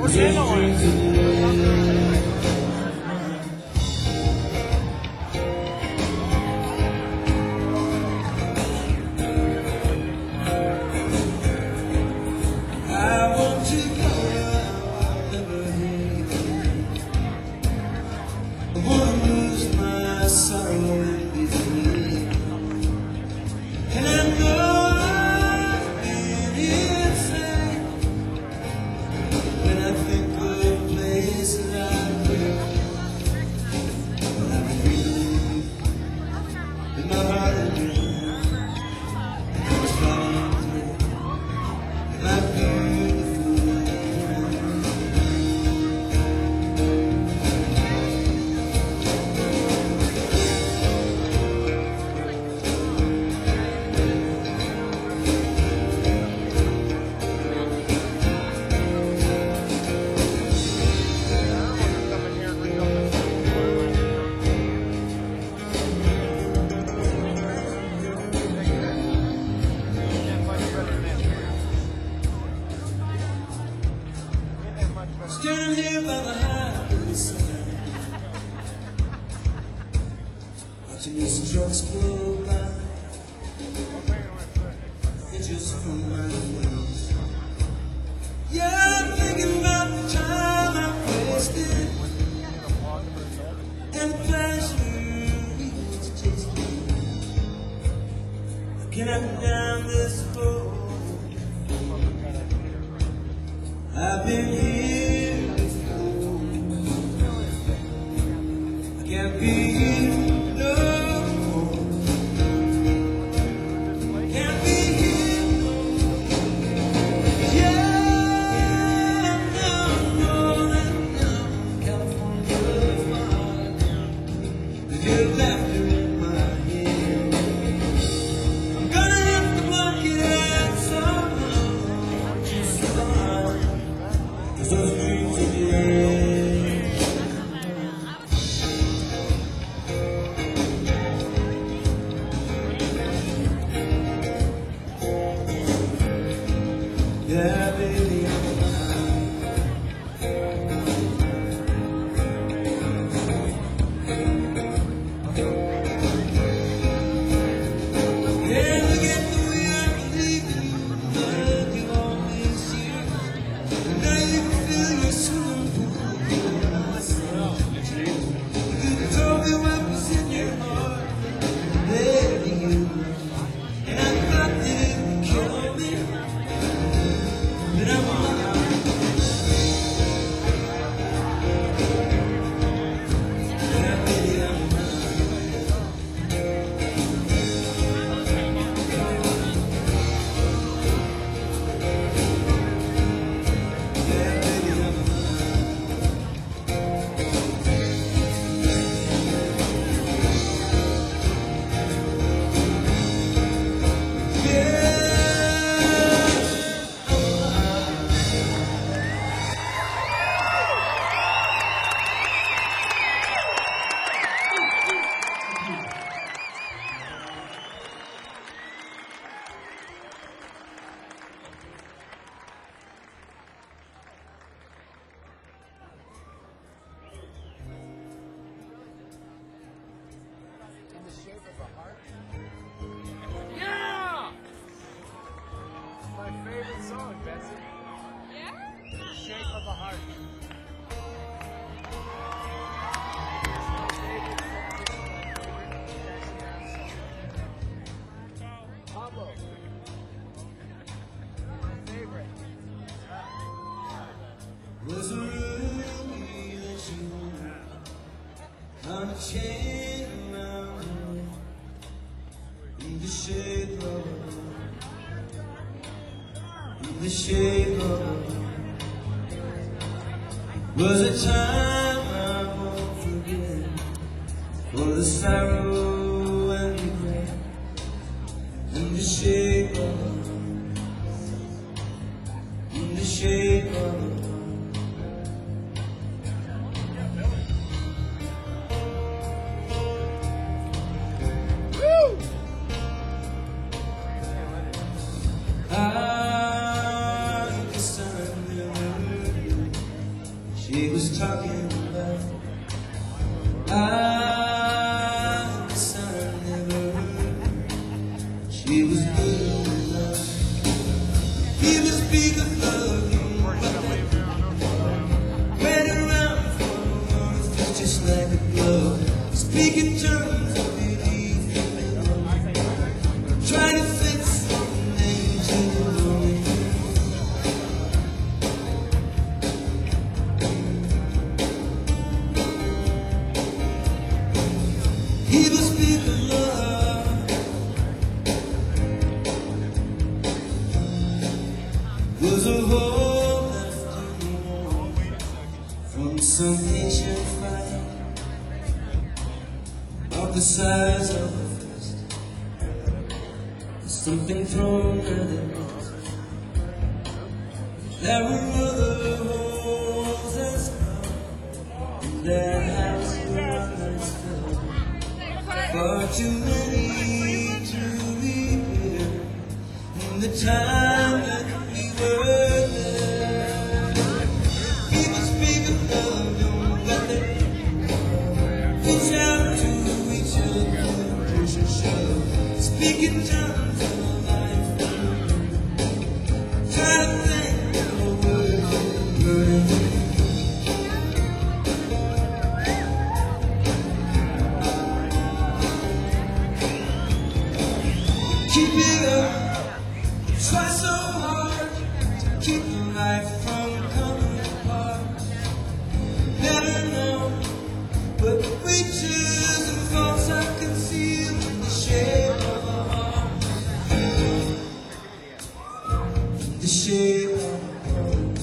Standing here by the highway side, watching these trucks go by, pictures from my friends. Yeah, I'm thinking about the time I wasted and pleasure is tasted. Can I go down this road? I've been here before. I can't be here no more. Can't be here no more. Yeah, no, California is my heart. With your laughter in my head, I'm gonna have to block it out somehow. Just somehow. Those dreams again. Yeah, baby, I'm yeah, look at the way I believe in you. Look at all these years. And now you can feel your swimming pool. You told me what was in your heart, baby, you. And I thought that it would kill me, but I'm alive. Yeah, baby, I'm alive. Yeah, baby, I'm alive. Yeah! My favorite song, Betsy. Yeah? The Shape of a Heart. Pablo. My favorite. Was a ruby that you wore on a chain around her neck, in the shape of the shape of was a time I won't forget, for the sorrow and regret, in the shape of I guess I never knew She was talking about the sun never heard. She was big of love. He was big of love. Ran around for months just like a glove. Speaking terms of belief. Trying to fix the name to the lonely. He was big of love. Was a hole left in the wall from some ancient fire of the size of a fist. Something thrown at it. There were other holes as well in their house and still. Far too many to rebuild in the time that we were there. He was big of love, don't let them reach out to each other, push and shove, speaking terms of life. Try to think of a word that burns. Keep it up, try so hard to keep the life from coming apart. Never know what reaches and thoughts are concealed in the shape of a heart. In the shape of a heart.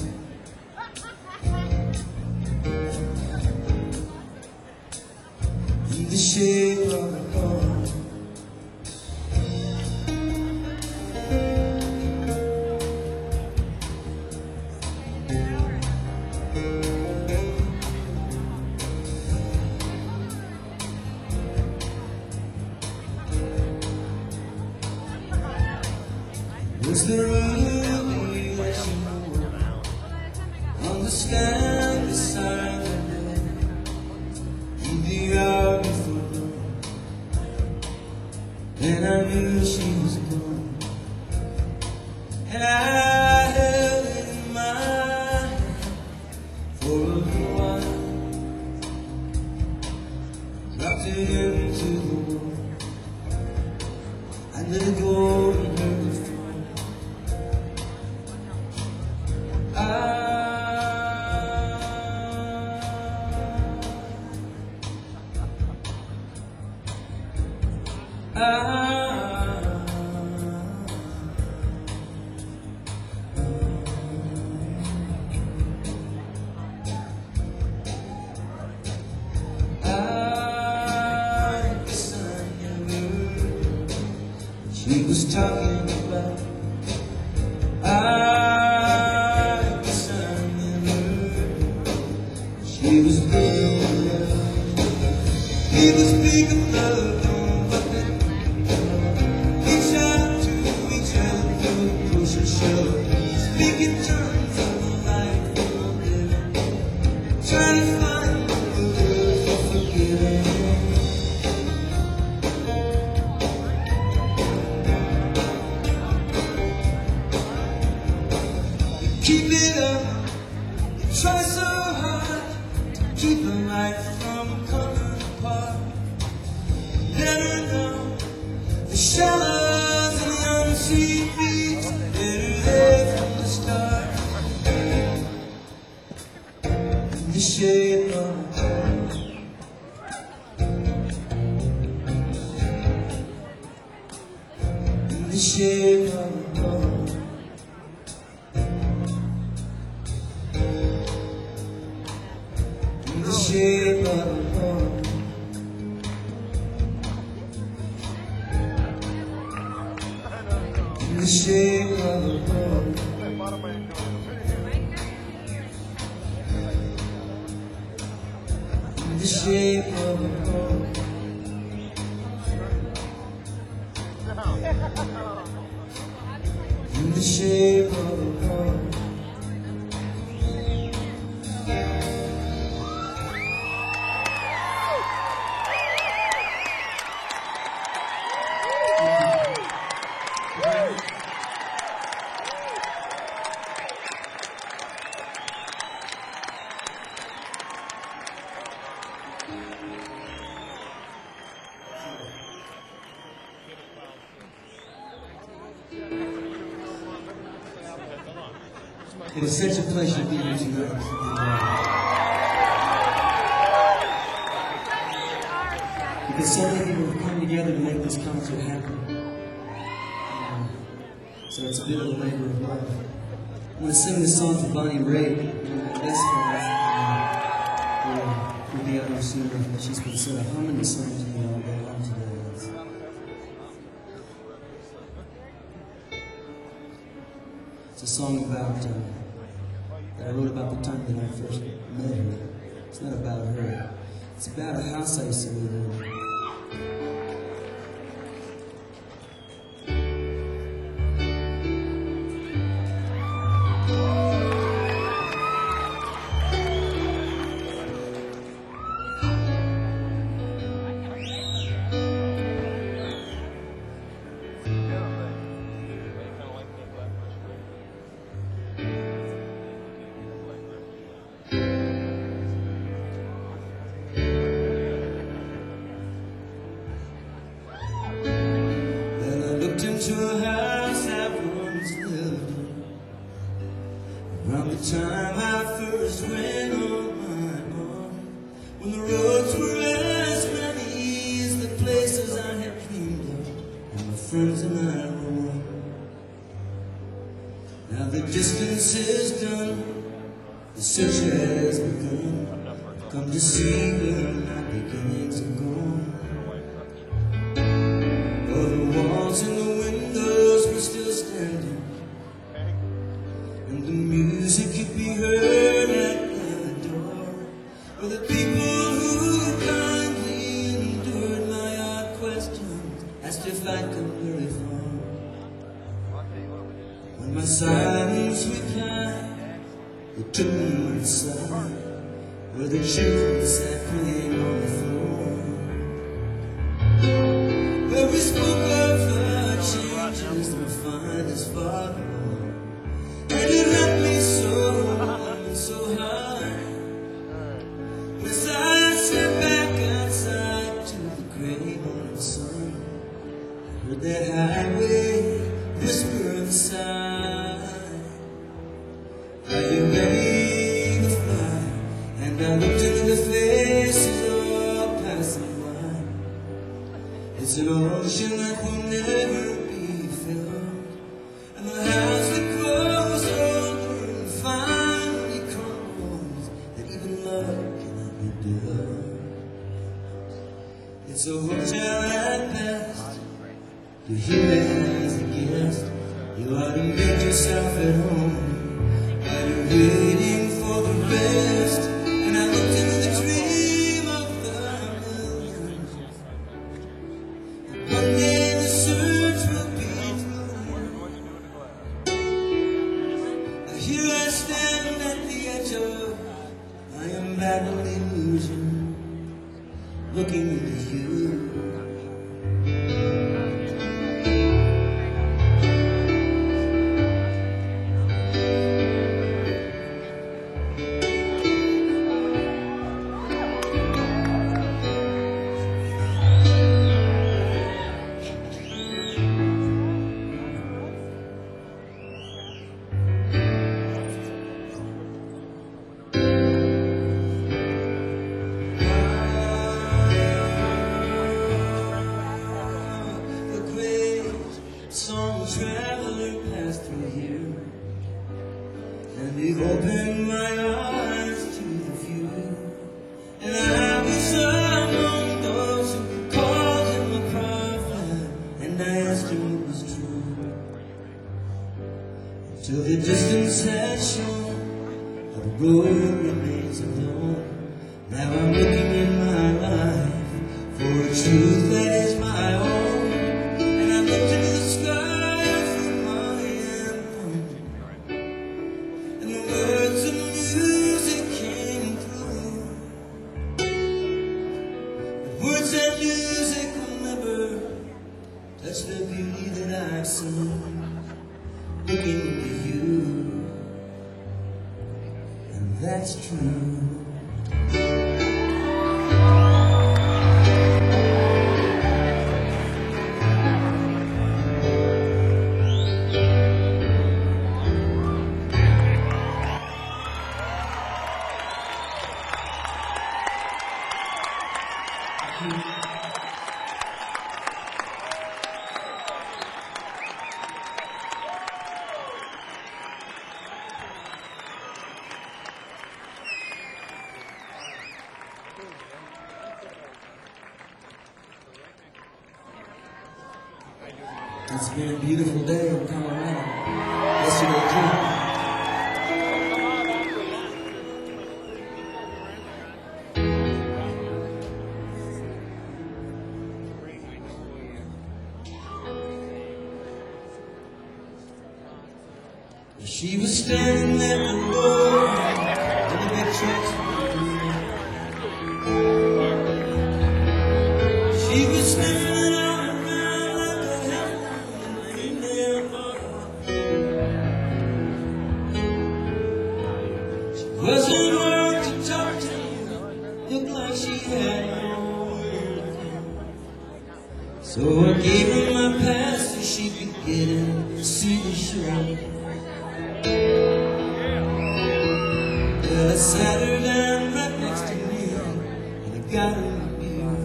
In the shape of a heart. Was there really less understand the silent in the hour before dawn? Then I knew she was gone, and I held it in my hand for a little while, dropped it into the wall. I let it go and heard it fall. She was talking about the sun never. She was big of love. He was big of love. Don't let them reach out to each other through push and shove. Speaking terms of the life we were living. Trying to find the word for forgiving. Keep it up, try so hard to keep the life from coming apart. Never know the shadows and the unseen beats that are there from the start. In the shape of a heart. In the shape of a heart. In the shape of a heart. In the shape of a heart. In the shape of a heart. In the shape of a heart. It is such a pleasure to be here tonight. Because so many people have come together to make this concert happen. So it's a bit of a labor of love. I'm going to sing this song for Bonnie Raitt, one of my best friends. We'll be out here soon. She's been sort of humming the song to me all day long today. It's a song about that I wrote about the time that I first met her. It's not about her. It's about a house I used to live in. To a house I once lived in. Around the time I first went on my own, when the roads were as many as the places I had dreamed of, and my friends and I were one. Now the distance is done, the search has begun. Come to see where my beginnings are gone. Oh, the walls and the windows were still standing, and the music could be heard at the door. For the people who kindly endured my odd questions, asked if I'd come very far. When my silence replied, they took me inside, where the children sat playing on the floor. Where we spoke of the changes we find as far, and it left me so warm and so high. As I sat back outside to the gray morning sun, I heard that highway whisper inside, are you ready to fly? And I looked into the faces all passing by. It's an ocean that will never be filled, and the house that grows older and finally crumbles, that even love cannot rebuild. It's a hotel at best, you're here as a guest. You ought to make yourself at home, while you're waiting for the rest. And I looked into the dream of the millions. One day the search will be through. Here I stand at the edge of my embattled illusion, looking into you. Some traveler passed through here, and he opened my eyes to the view. And I was among those who called him a prophet, and I asked him what was true, till the distance had shown how the road remains alone. Now I'm looking in my life for a truth that is my own. Words and music will never touch the beauty that I've seen, looking into you, and that's true. It's been a beautiful day in Colorado. Yesterday too. She was standing there alone in the big truck. She was sniffing all around like a hound in their heart. She wasn't hard to talk to, looked like she had no will. So I gave her my pass so she could get in to see the show. Well, I sat her down right next to me, and I got her a beer.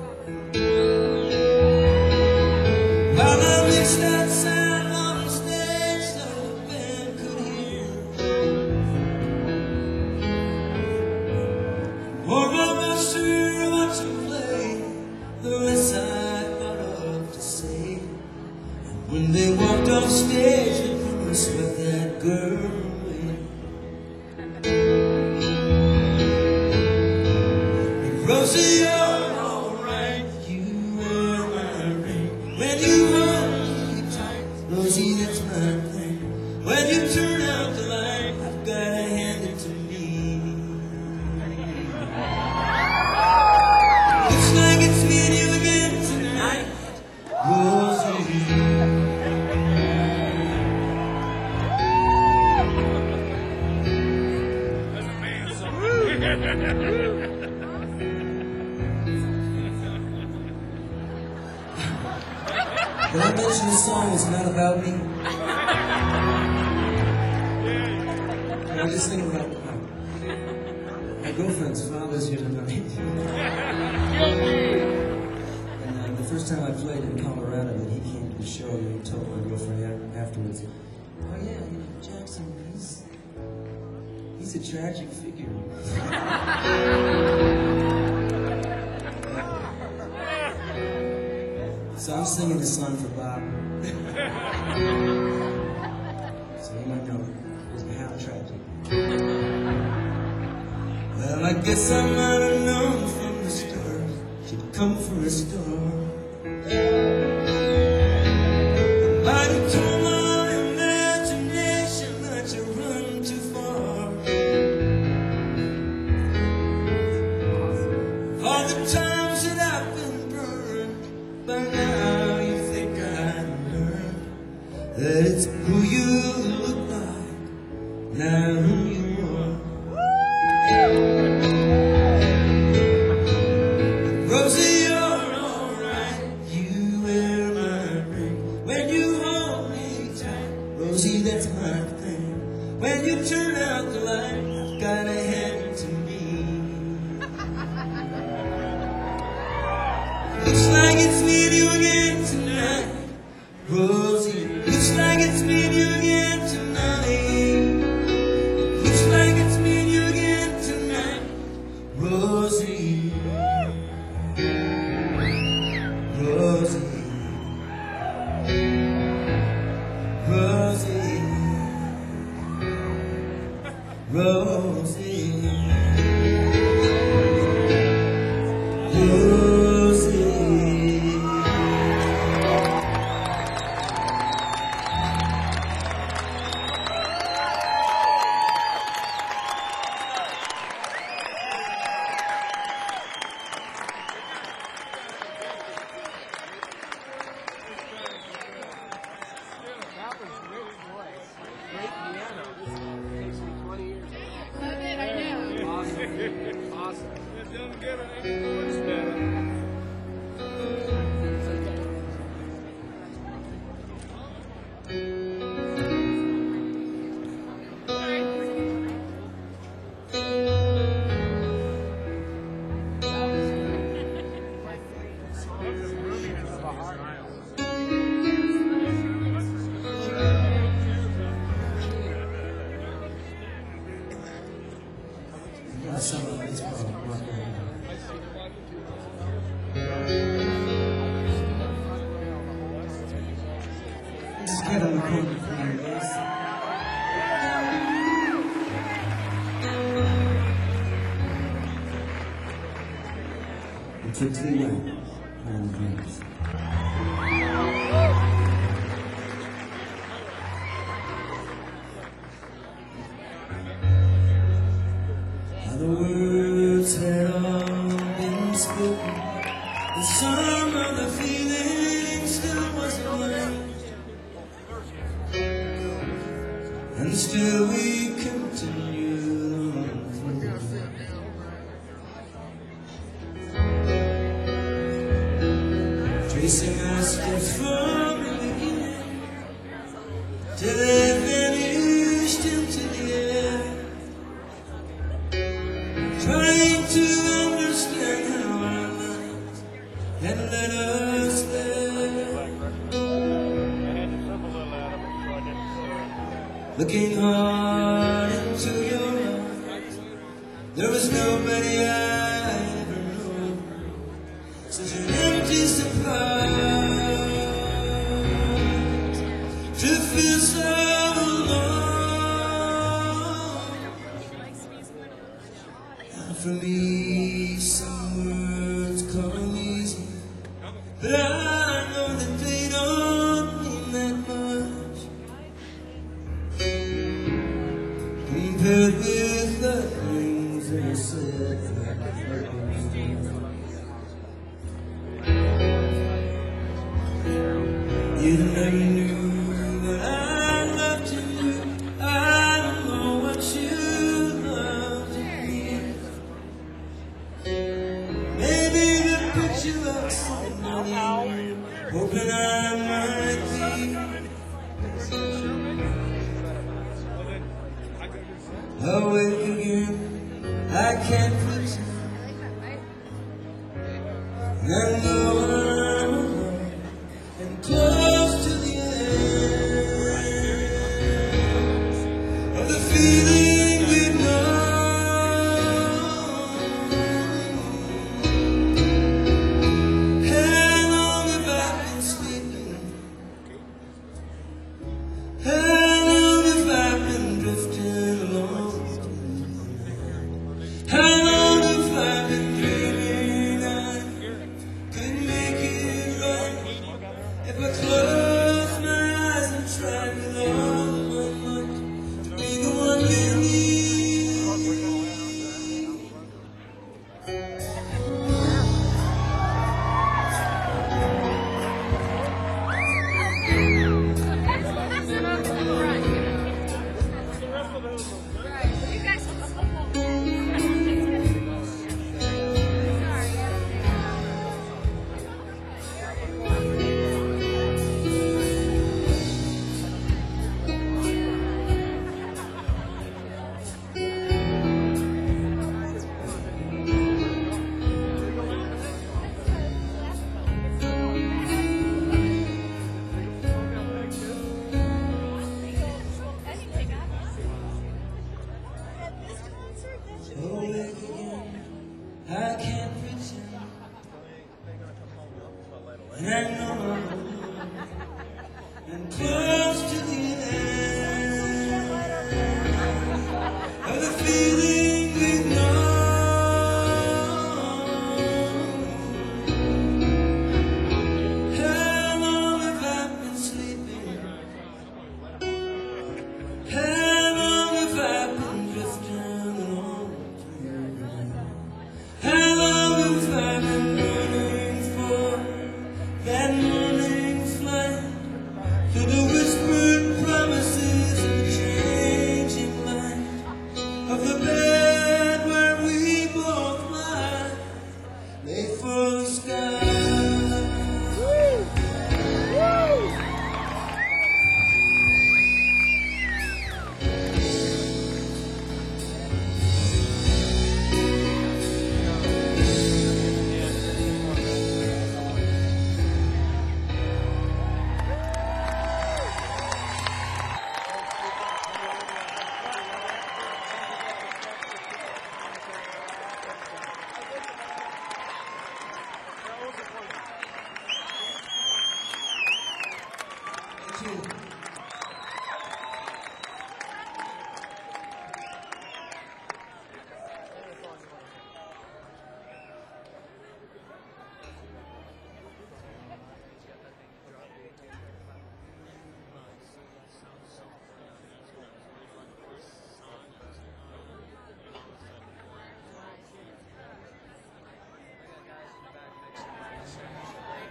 While I mixed outside on the stage so the band could hear. More of us sure watch her play, the rest I thought of to say. And when they walked off stage, the crew swept that girl away. Rosie, you're alright, you wear my ring. When you hold me tight, Rosie, that's my thing. When you turn out the light, I've gotta hand it to me. Looks like it's me and you again tonight, Rosie. Did I mention this song is not about me? I was just thinking about my girlfriend's father's here tonight. And the first time I played in Colorado, and he came to the show, and he told my girlfriend afterwards, "Oh yeah, you know, Jackson, he's a tragic figure." So I'm singing this song for Bob. So you might know how tragic. Well, I guess I might have known from the start she'd come for a star. Might have told my imagination that you run too far. All the times that I've been burned, by now you think I learned that it's who you look like, not who you are. Rosie, you're alright, you wear my ring. When you hold me tight, Rosie, that's my thing. When you turn out the light, I've got a hand to me. Looks like it's me and you again tonight, Rosie. Looks like it's me and you again tonight. Looks like it's me and you again tonight, Rosie. Rosie. Rosie. Rosie. That was great voice. Great piano. It takes me 20 years. Awesome. Awesome. It doesn't get any voice better. My It's called Rock and Just get on the corner for me, guys. It took too long. And dreams. How the words had all been spoken, and some of the feeling still wasn't learned. And still we continued on through. Tracing our steps from the beginning till they vanished into the air. Trying to understand how our lives had led us there. Looking hard into your eyes, there was nobody I ever knew. Such an empty surprise to feel so alone. Now for me, some words come easy, but I know that they don't mean that much compared with the things they said. You never knew that I loved you. I don't know what you loved in me. Maybe the picture of somebody, hoping I might be. Awake again, I can't put you. And I know I'm alone and close to the end of the feeling we've known. How long have I been sleeping? How long have I been drifting along? How long have I been dreaming I could make it right if I close my eyes and try with all my might to be the one you need? Awake again, I can't pretend, and I know I'm alone and close to the end of the feeling we've known. How long have I been sleeping? How long have I been drifting along? How long have I been running for that moon?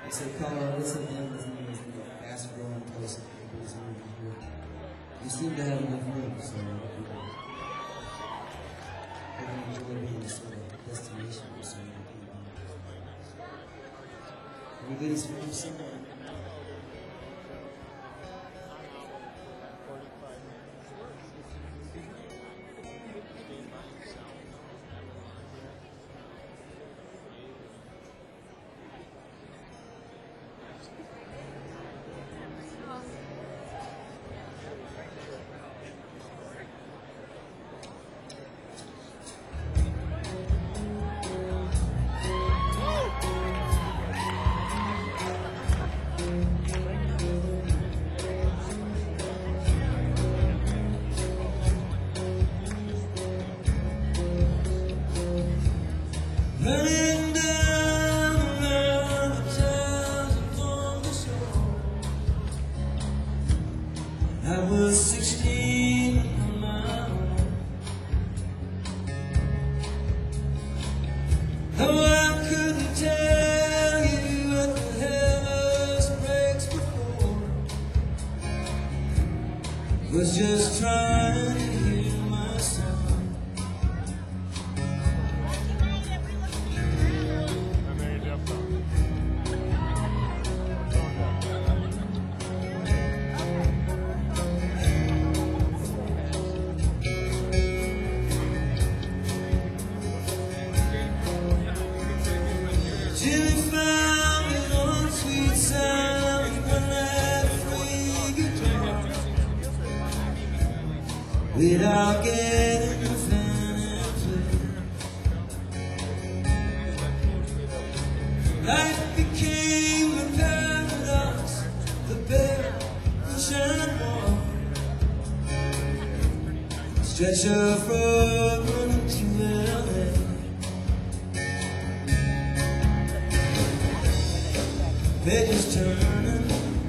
It's a call, this is the fast growing place that everybody's moving here. You seem to have enough room, so I enjoy being sort of a destination for so many people. Everybody's from somewhere. Running down around the towns along the shore. I was 16 on my own. Oh, I couldn't tell you what the hell breaks before. Was just trying to hear my song. Jimmy found me on Sweet Sound when that free guitar, without getting a fan and play. Life became a paradox, the bear and shine wall. Stretch of road running to LA. Pages turning,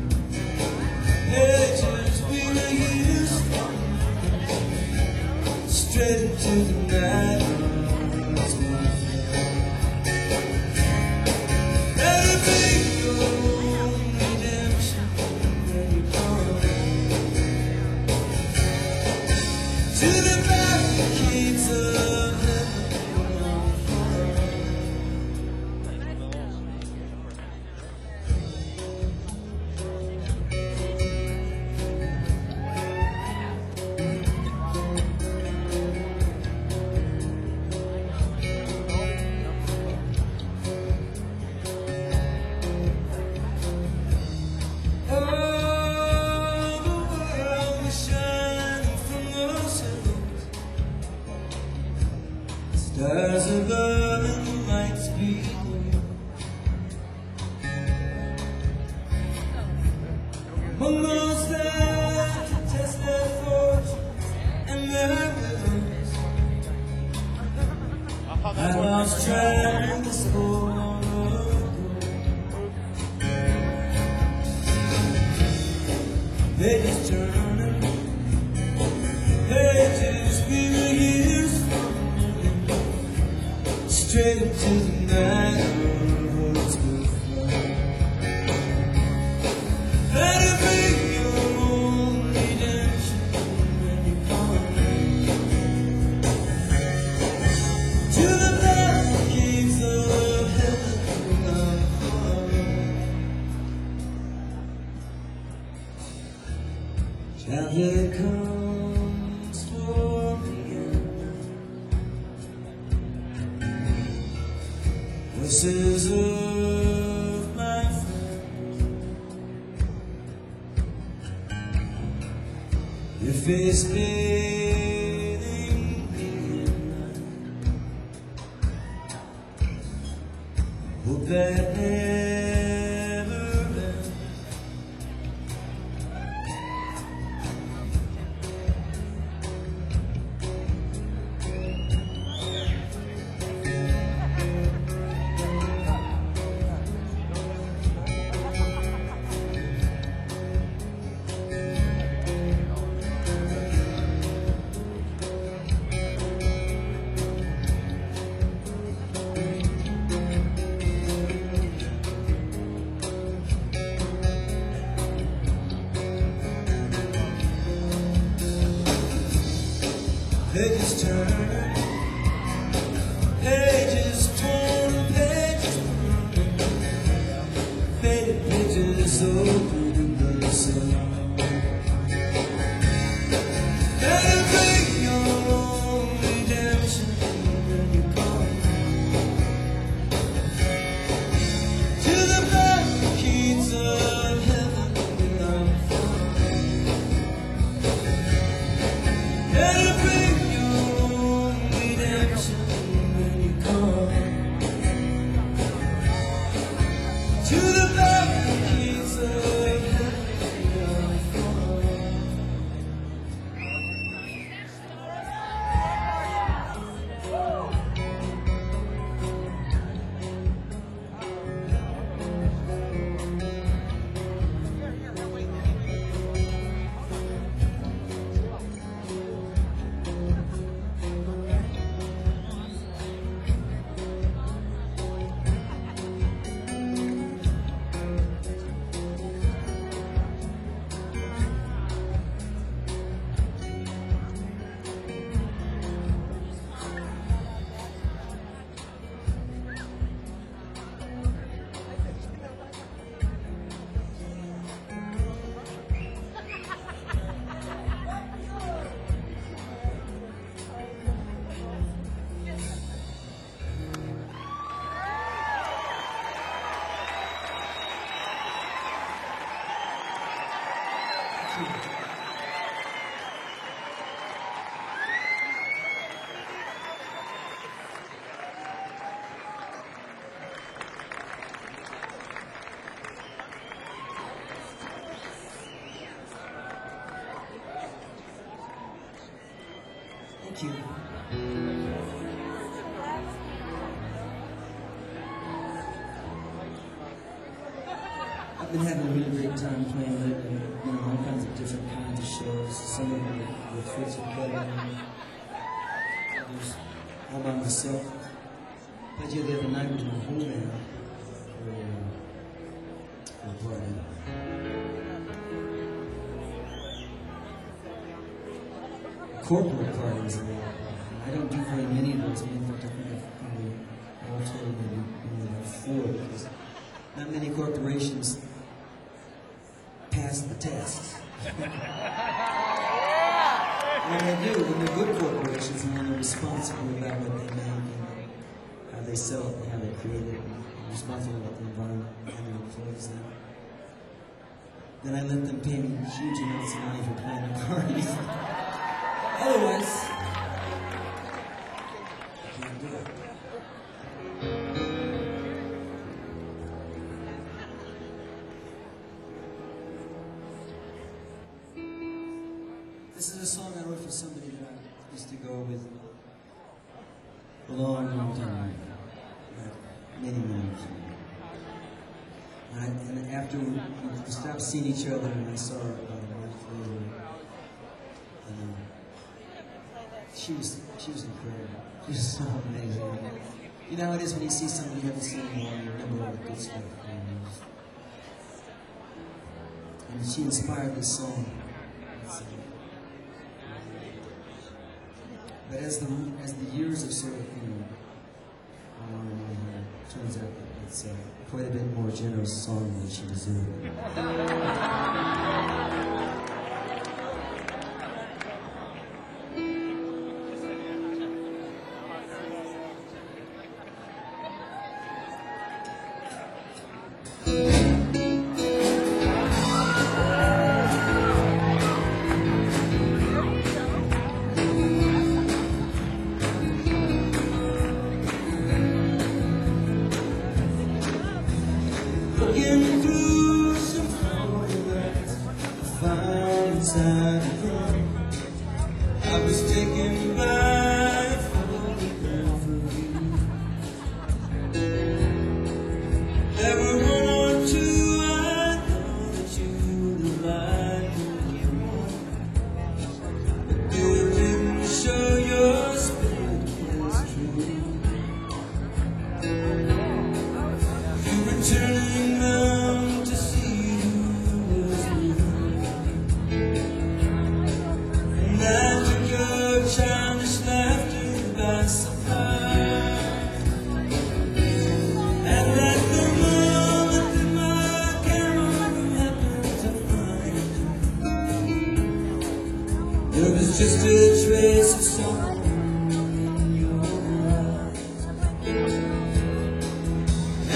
pages we were used, straight into the night. That'll be your own redemption when you come to the barricades of heaven. Stars above and the lights below. Almost there to test their fortunes and their wills. I lost track of the score on the pages turning, pages we were years from. Straight into the night, roads will flow. Let it be your own redemption when you come to the black gates of heaven. Child, here comes for the end. Voices of my friends, your face bathing in night. Hope that never ends. pages turn, pages torn, pages burned, faded pages open in the sun. And bring your own redemption when you come to the black gates of heaven when I'm found. And bring your own redemption when you come to the black gates of heaven when I'm found. Thank you. I've been having a really great time playing lately, all kinds of different kinds of shows. Some of them with Fritz and Kelly, others all by myself. Played here the other night with my whole band for a party. Corporate parties. I don't do very many of those. In fact, I think I've probably all told maybe 4, because not many corporations pass the test. When they do, when they're good corporations and when they're responsible about what they make and how they sell it and how they create it, and responsible about the environment and their employees, then I let them pay me huge amounts of money for playing the parties. Otherwise, I can't do it. This is a song I wrote for somebody that I used to go with a long, long time ago. Many years. And after we stopped seeing each other and I saw her about a month later, she was incredible. She was so amazing. You know how it is when you see somebody you haven't seen in a while, you remember all the good stuff. And she inspired this song. But as the years have sort of, gone on and on, it turns out that it's quite a bit more generous song than she deserved. Getting through some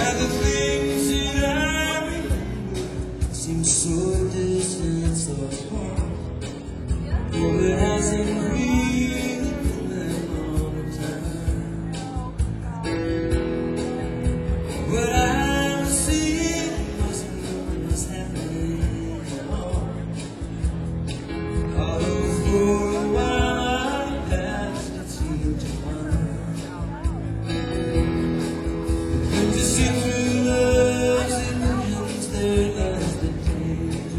And the things that I remember seem so distant, so far. Oh, it hasn't really been that long a time. What I was seeing wasn't what was happening at all. Although for a while I passed, it seemed to find. When to see through love's illusions, there lies the danger.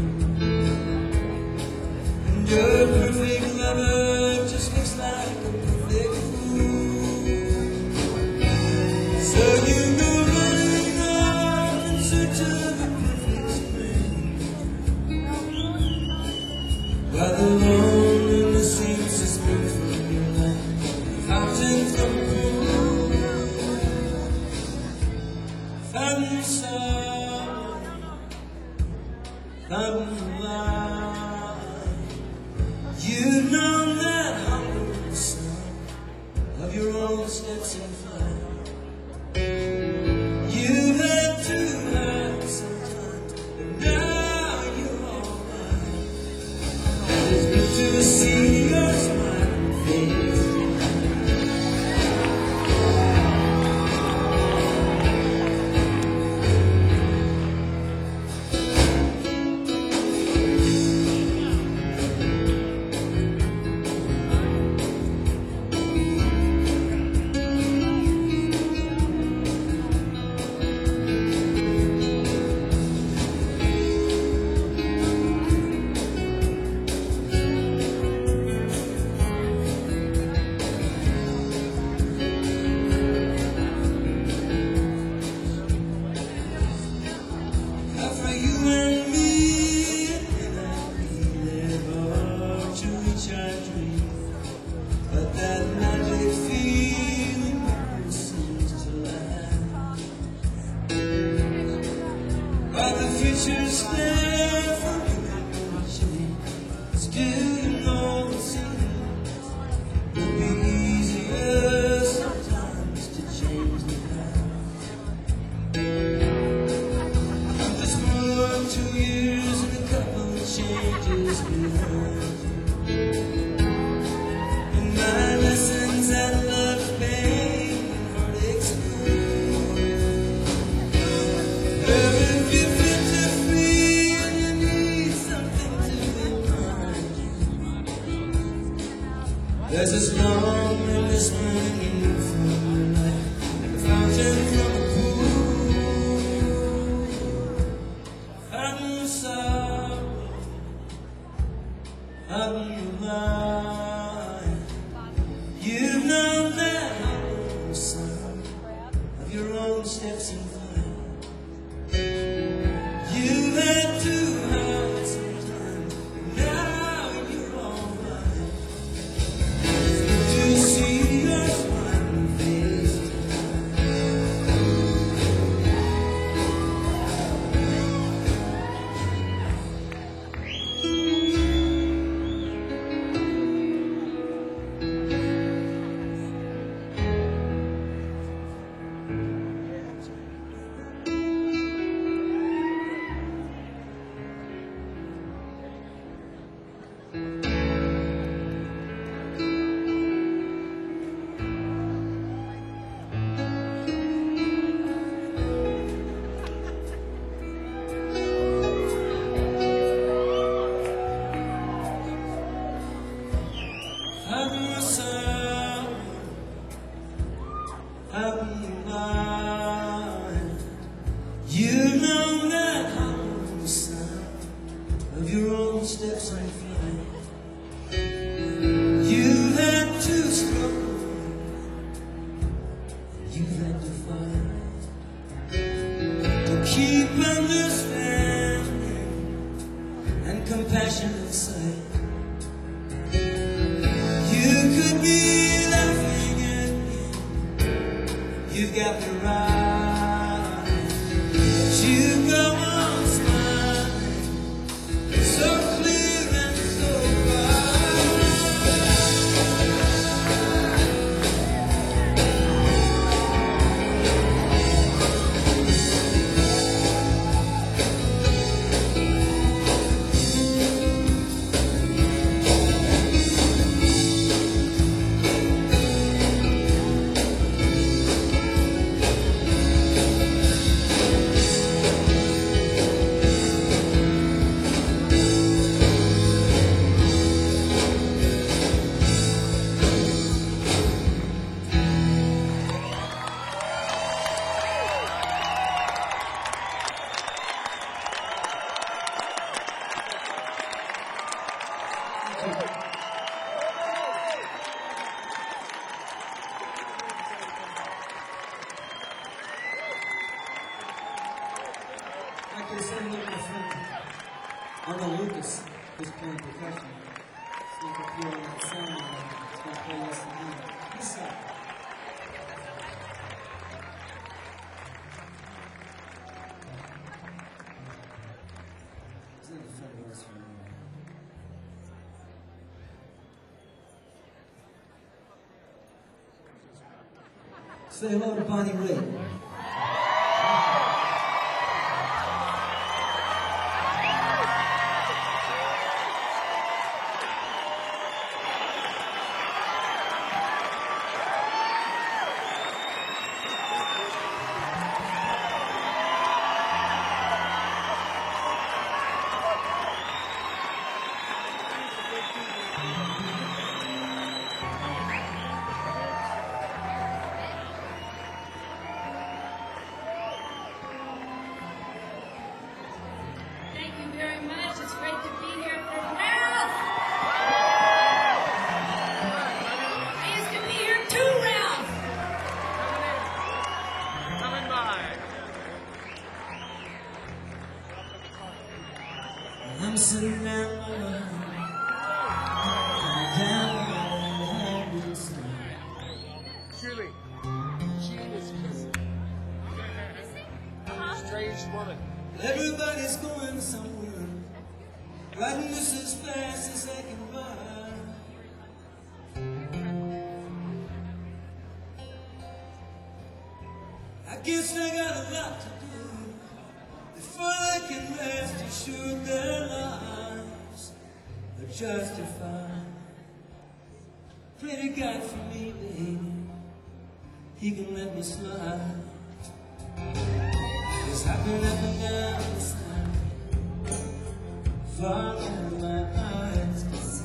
And your perfect lover just looks like a perfect fool. So you go running on in search of a perfect stranger, while the loneliness seems to spring from your life, fountain from a pool. Fountain sorrow, fountain light. You've known that hunger sound of your own steps in flight. You've had to hide sometimes, but now you're alright. And it's good to see your smiling face. For you and me, and I'll be there to reach our dream. But that magic feeling never seems to last. But the future's there for you and me. Still, you know it's will be easier sometimes to change the past. 2 years and a couple of changes behind. And my lessons that love, pain, and heartaches but if you feel too free and you need something to remind you, there's this long endless burning from your life, like a fountain from a pool. Fountain sorrow, fountain light. You've known that hunger sound of your own steps in flight. You've had to hide sometimes, but now you're alright. It's good to see your smiling face. Fountain sorrow, fountain light. You know that hunger sound of your own steps in flight. You've had to struggle, you've had to fight to keep understanding and compassion in sight. You could be laughing at me, you've got me right, but you go on smiling, so clear and so bright. bring up my friend Arno Lucas, who's playing percussion. Sneak up here on that sound, it's gonna play us some music. Peace out. It's not the front doors for me. Say hello to Bonnie Raitt. Thank you very much. It's great to be here for Ralph. I used to be here too, Ralph. Coming by. I'm sitting down down the Julie. She is kissing. Strange woman. Everybody's going somewhere, riding this as fast as they can ride. I guess I got a lot to do before I can rest assured their lives are justified. Pray to God for me, baby, He can let me slide. It's happening up and down the side, far from my eyes can see.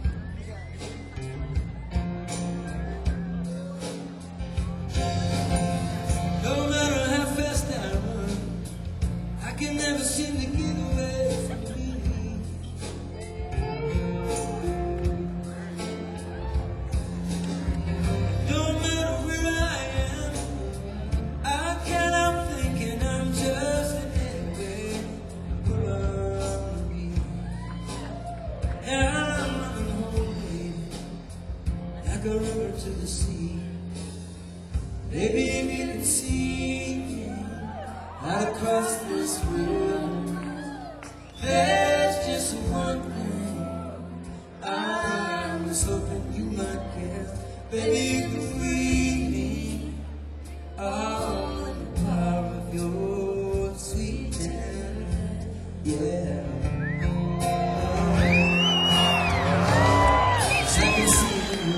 No matter how fast I run, I can never seem to get away from me. No matter where I am, I can't help thinking I'm just an enemy. And I'm running home, baby, like a river to the sea. Baby, if you can see me right across this room, there's just one thing I was hoping you might get. Baby, you can free me all in the power of your sweet hand. Yeah. 'Cause I can see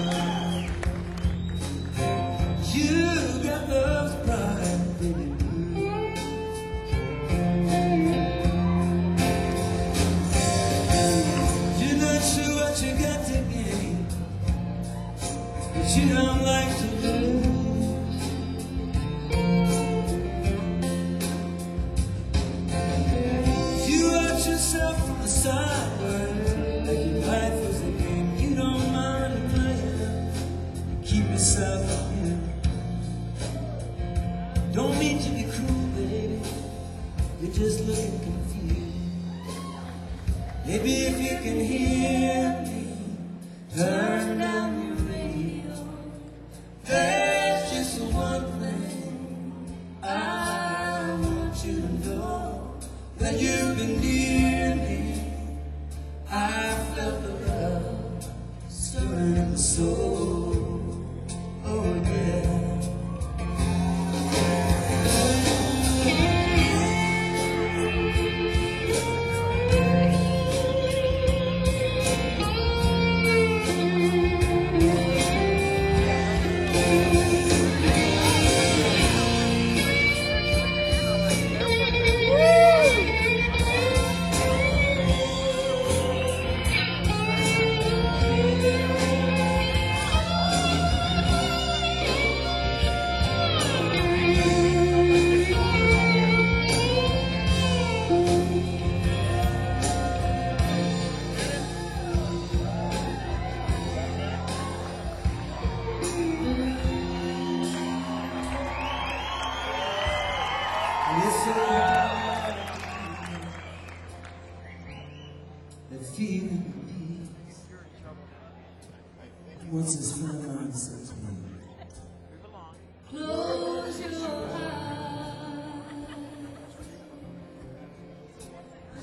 you got love's pride, baby. You're not sure what you got to gain, but you don't like to lose. You watch yourself from the side, like your life was a game. You don't mind playing, keep yourself here. Don't mean to be cruel, baby, you're just looking confused. Maybe if you can hear me, turn down your radio. There's just one thing I want you to know. When you've been near me, I felt the love stirring in the soul. Oh yeah.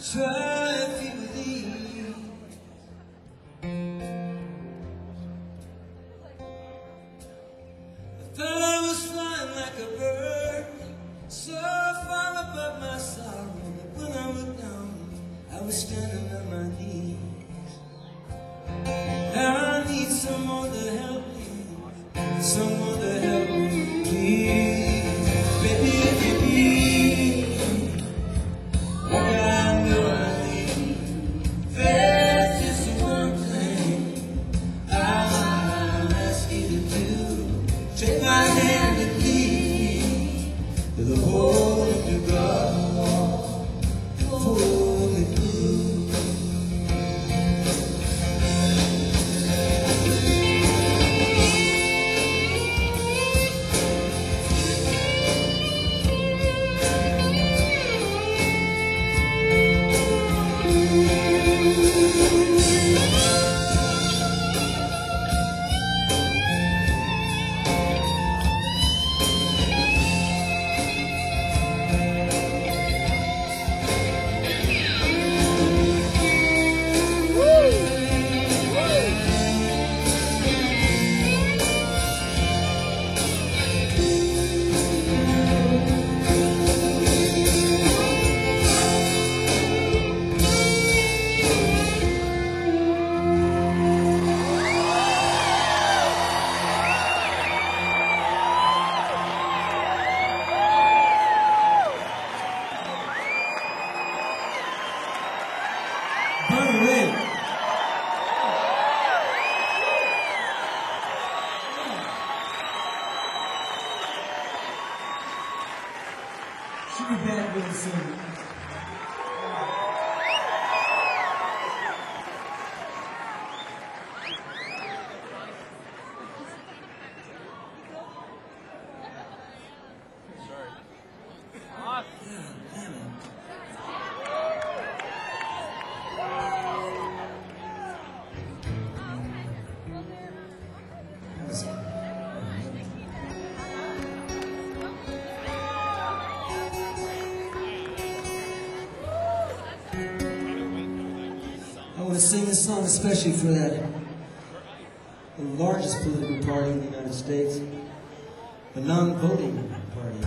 Try if you believe. I thought I was flying like a bird, so far above my sorrow, but when I looked down, I was standing on my knees. Now I need someone to help me, someone to help me, please. Baby, if you need, like I know I need, there's just one thing I'll ask you to do. Take my hand and lead me to the hole in your garden wall, pull me through. Bonnie Raitt. She'll be back really soon. Damn it. I want to sing this song especially for the largest political party in the United States, the non-voting party.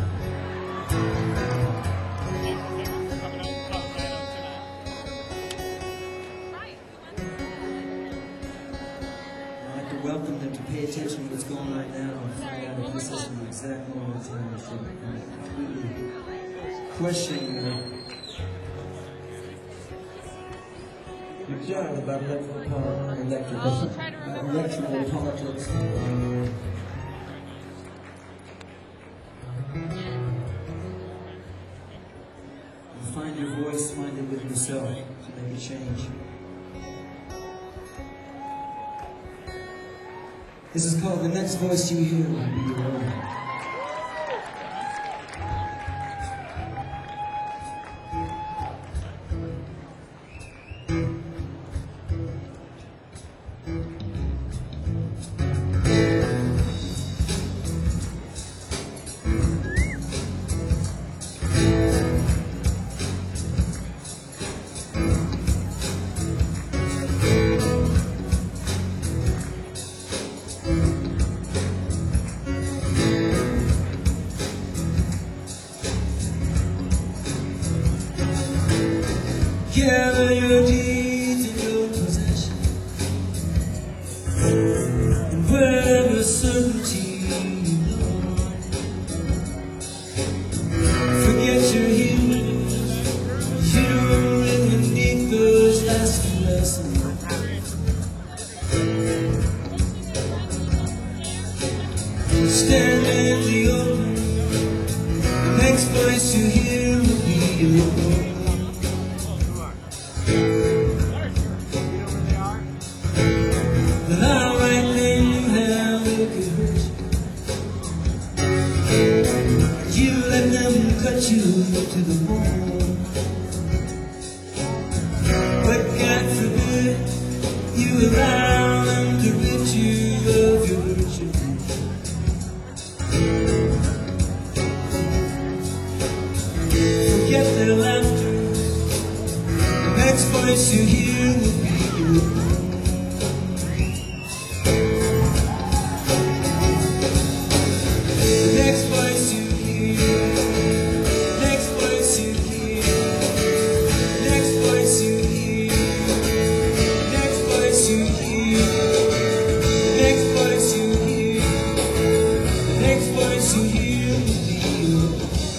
I'd like to welcome them to pay attention to what's going on right now and find out if this is the exact moment in time they should be completely questioning your job about electoral politics. You find your voice, find it with yourself to make a change. This is called The Next Voice You Hear Will Be Your Own. Gather your deeds and your possessions, and wherever certainty you know, forget your heroes, hero beneath those last lessons. Stand in the open, the next voice you hear will be your own. The right thing you have, it could hurt you. You let them cut you to the bone. But God forbid you allow them to rid you of your virtue. Forget their laughter, voice you hear will be your own. The next voice you hear, next voice you hear, next voice you hear, next voice you hear, next voice you hear, next voice you hear will be your own.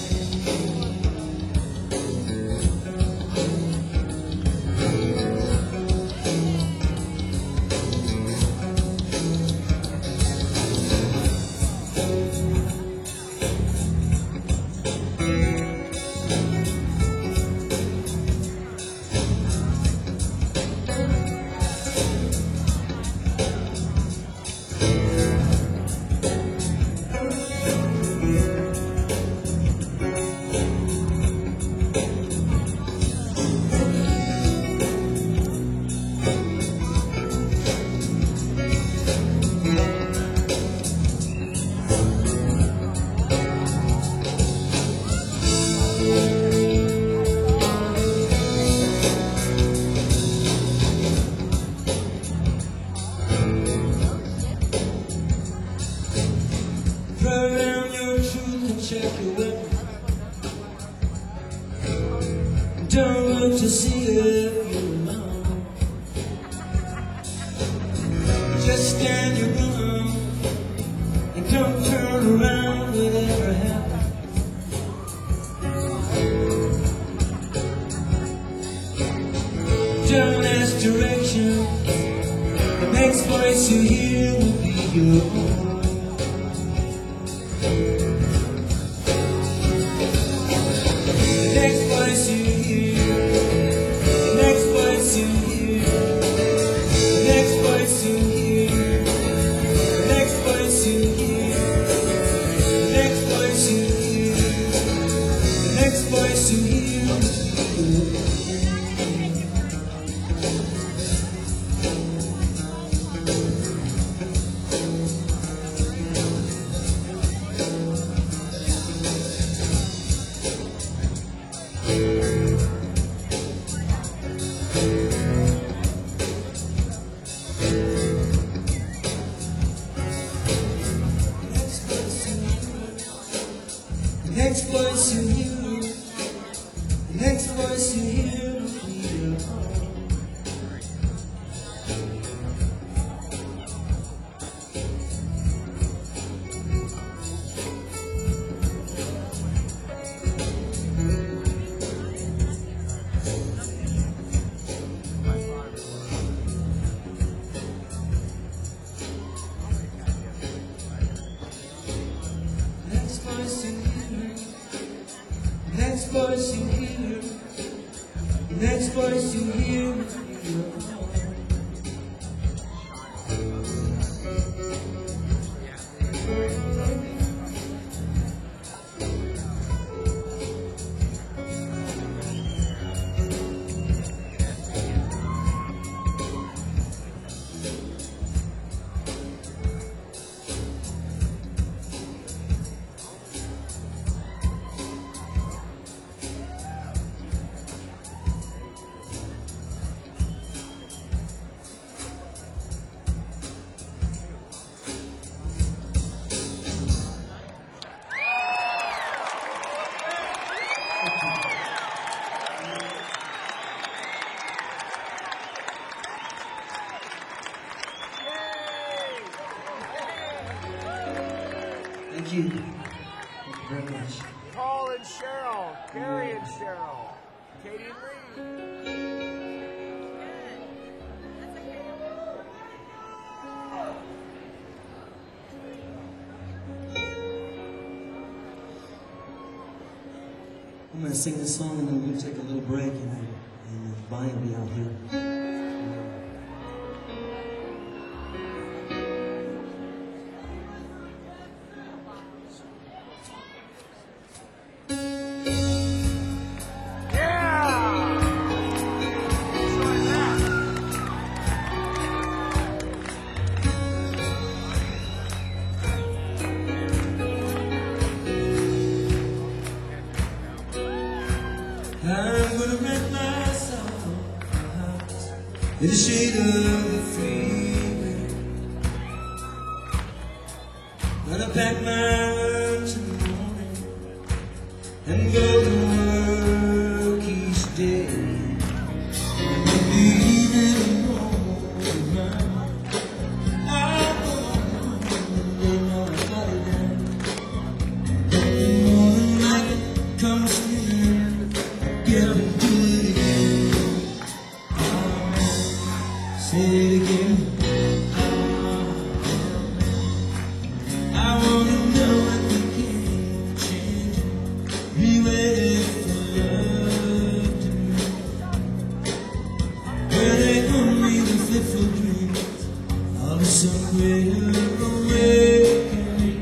Drive around your truth and check your weapon. Don't look to see if you're alone. Just stand your ground and don't turn around whatever happens. Don't ask direction. The next voice you hear will be your own. Next voice you hear, next voice you hear, next voice you hear, next voice you hear, next voice you hear, next voice you hear. Next voice you hear, next voice you hear will be your own. Next voice you hear, next voice you hear, next voice you hear will be your own. Thank you. Thank you very much. Paul and Cheryl, Gary and Cheryl, Katie and Reed. I'm going to sing this song and then we're going to take a little break and Brian will be out here. I'm gonna rent my soul. in the shade of the freeway. Gonna pack my lunch in the morning and go to work each day. And in the evening, comes in, get up and do it again. Say it again. I wanna know what the game changing. Be ready for love to me. Where they only the fitful dreams of a somewhere awakening.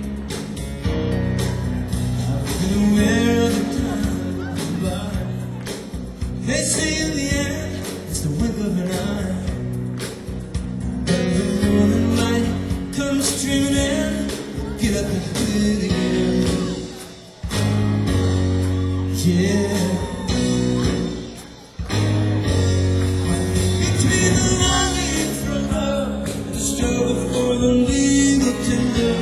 I've been aware of the time gone by. They say in the end it's the wink of an eye. And the morning light comes streaming in. Get up and do it again. Yeah. Between the longing for love and the struggle for the legal tender,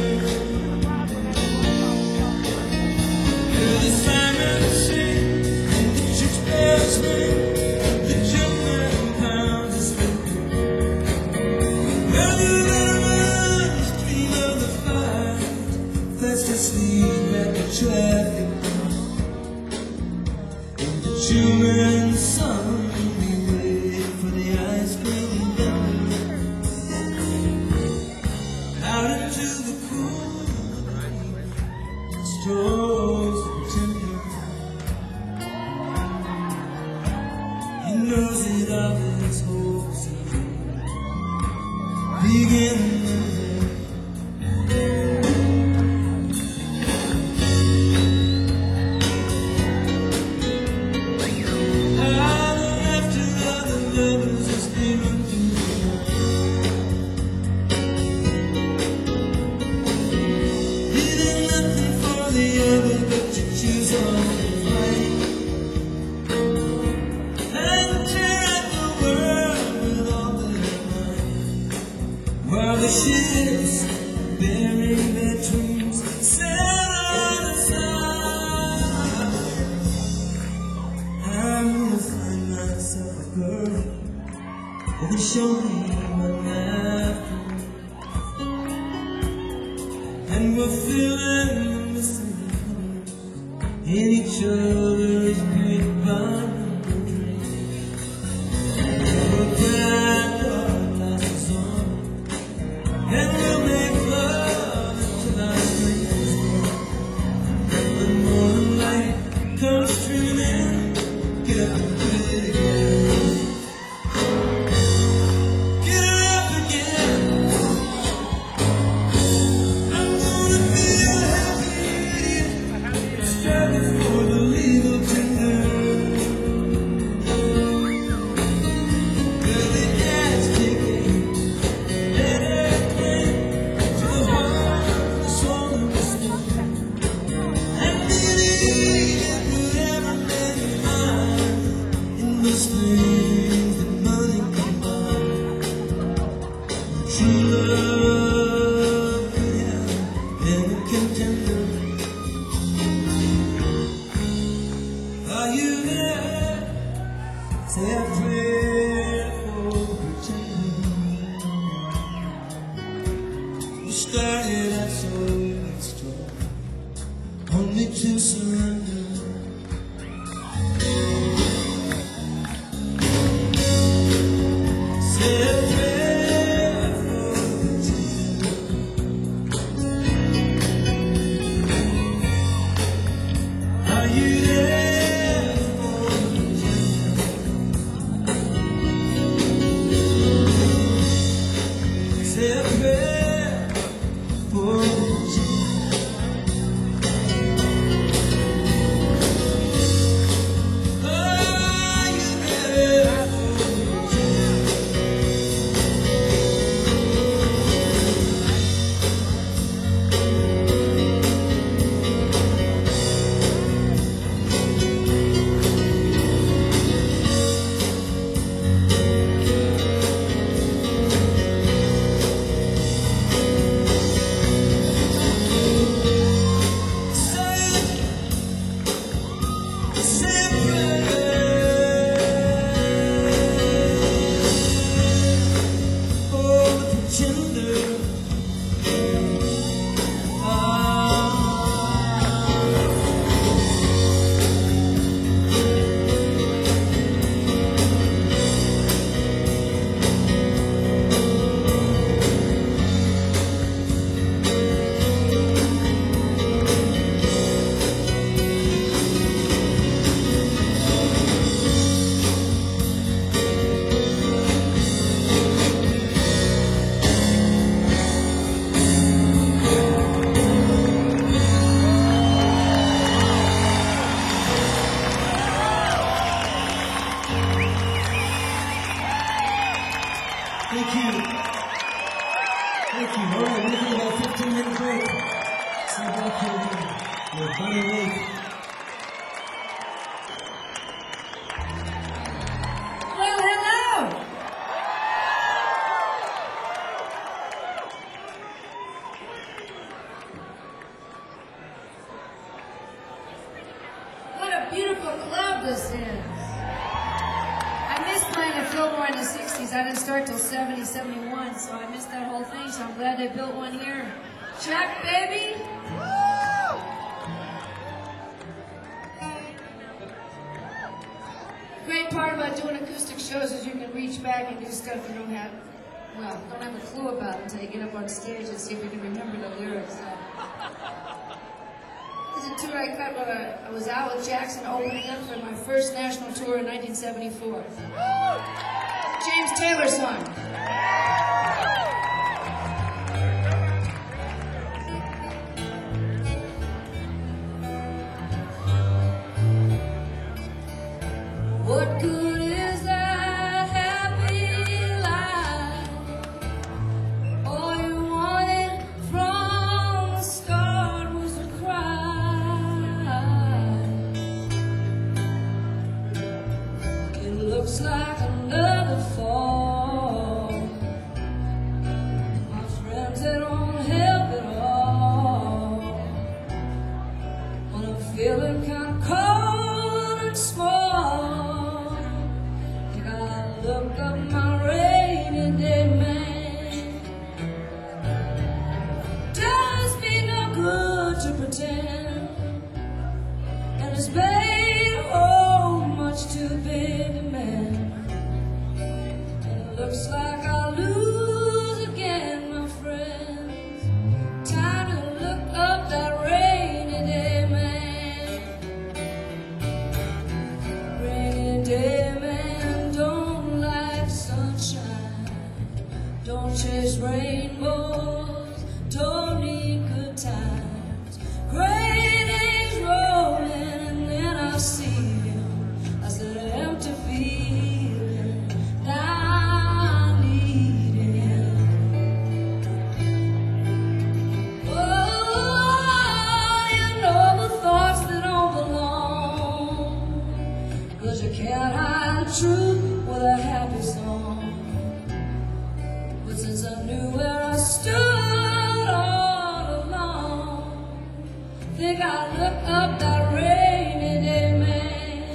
hear the sirens sing and the church bells ring. The junk man pounds his finger. Rather than run the stream of the fire, let's just leave at the traffic light. In the children sun, we wait for the ice cream down. Out into the cool rain, strolls the tender. He knows that all his hopes and dreams begin while the ships bearing their dreams sail on aside. I will find myself a girl that will show me my laughter, and we'll fill in the mystery in each other's great bond of dreams. We'll cry our glasses on, and we'll make love until our strings burn. And the morning light comes streaming in. Get up and do it again. Get up again. I'm gonna feel happy, striving for the legal tender. Girl, the cat's kicking. Are you there? Say a prayer for pretending. You started out so strong, only to surrender. Say a prayer for pretending. Are you there? Say a prayer for children with Bunny Lee. Well, hello. What a beautiful club this is. I missed playing at Fillmore in the 60s. I didn't start till 70, 71, so I missed that whole thing, so I'm glad they built one here. Chuck, baby. The great part about doing acoustic shows is you can reach back and do stuff you don't have a clue about until you get up on stage and see if you can remember the lyrics. This is a tour I cut when I was out with Jackson opening up for my first national tour in 1974. James Taylor song. What good is that happy life? All you wanted from the start was to cry. It looks like another fall. My friends, they don't help at all. When I'm feeling kind of cold and small, look up my rainy day man. Does me no good to pretend, and it's made oh much too big a man. And it looks like I'll lose again, my friends. Time to look up that rainy day man. Rainy day man. Don't chase rainbows, don't need good times. Great days rolling, and then I see him. I said, empty feeling, now I need him. Oh, you know the thoughts that don't belong, 'cause you can't hide the truth with a happy song. Since I knew where I stood all along, think I'll look up that rainy day man.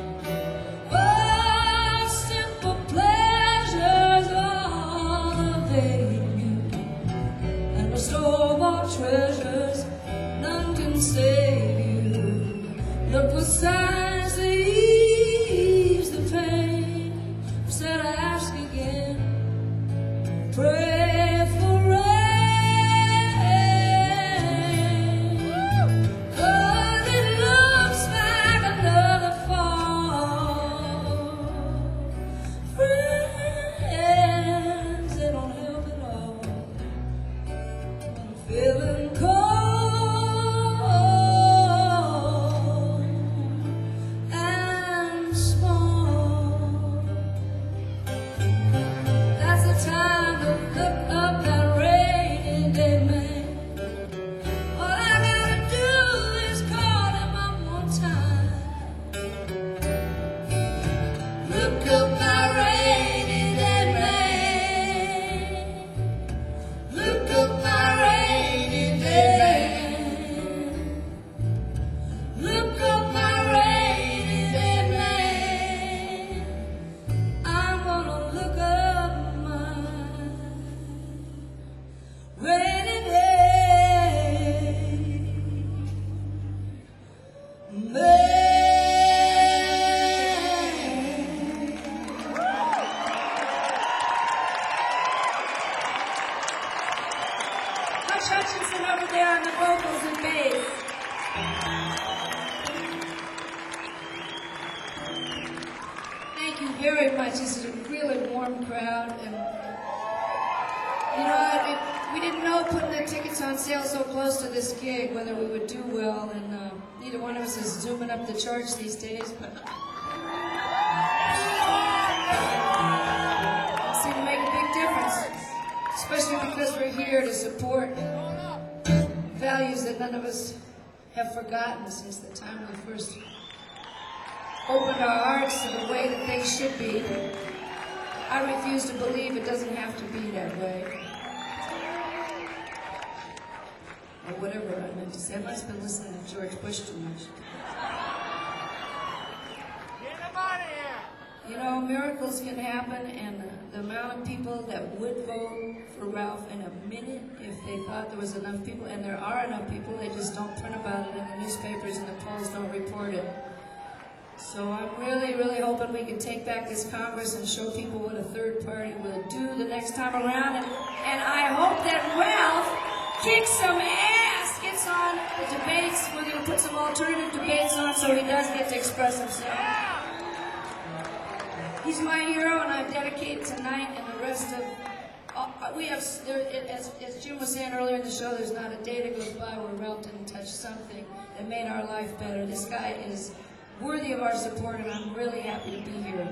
Oh, simple pleasures all evade you, and the store-bought treasures, none can save you. Look for signs that ease the pain. Instead I ask again, pray for rain, 'cause it looks like another fall. Friends, they don't help at all. I'm feeling cold and small. That's the time to look up that rainy day man. All I gotta do is call him up one time. Look up my rainy day man. Look up my rainy day man. Look up my rainy day man. I'm gonna look up my rainy day man. Hutch Hutchinson over there on the vocals and bass. Thank you very much. This is a really warm crowd, and you know, we didn't know putting the tickets on sale so close to this gig whether we would do well, and neither one of us is zooming up the charts these days, but it seemed to make a big difference, especially because we're here to support values that none of us have forgotten since the time we first opened our hearts to the way that things should be. I refuse to believe it doesn't have to be that way. Or whatever I meant to say. I must have been listening to George Bush too much. Get him out of here. You know, miracles can happen, and the amount of people that would vote for Ralph in a minute if they thought there was enough people, and there are enough people, they just don't print about it in the newspapers and the polls don't report it. So I'm really, really hoping we can take back this Congress and show people what a third party will do the next time around. And I hope that Ralph kicks some ass, gets on the debates. We're going to put some alternative debates on so he does get to express himself. He's my hero, and I dedicate tonight and the rest of... we have, as Jim was saying earlier in the show, there's not a day that goes by where Ralph didn't touch something that made our life better. This guy is worthy of our support, and I'm really happy to be here.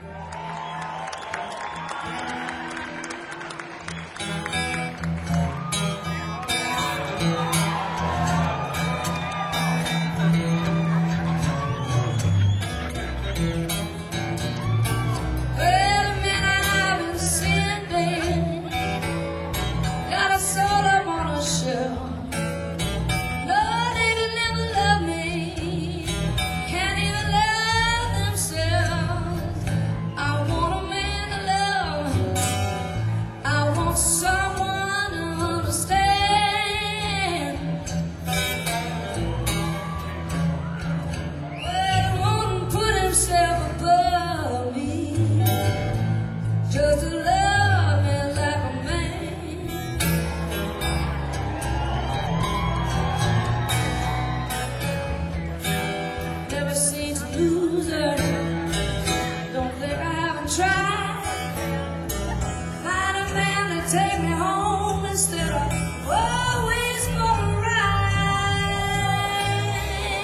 Take me home instead of always for a ride.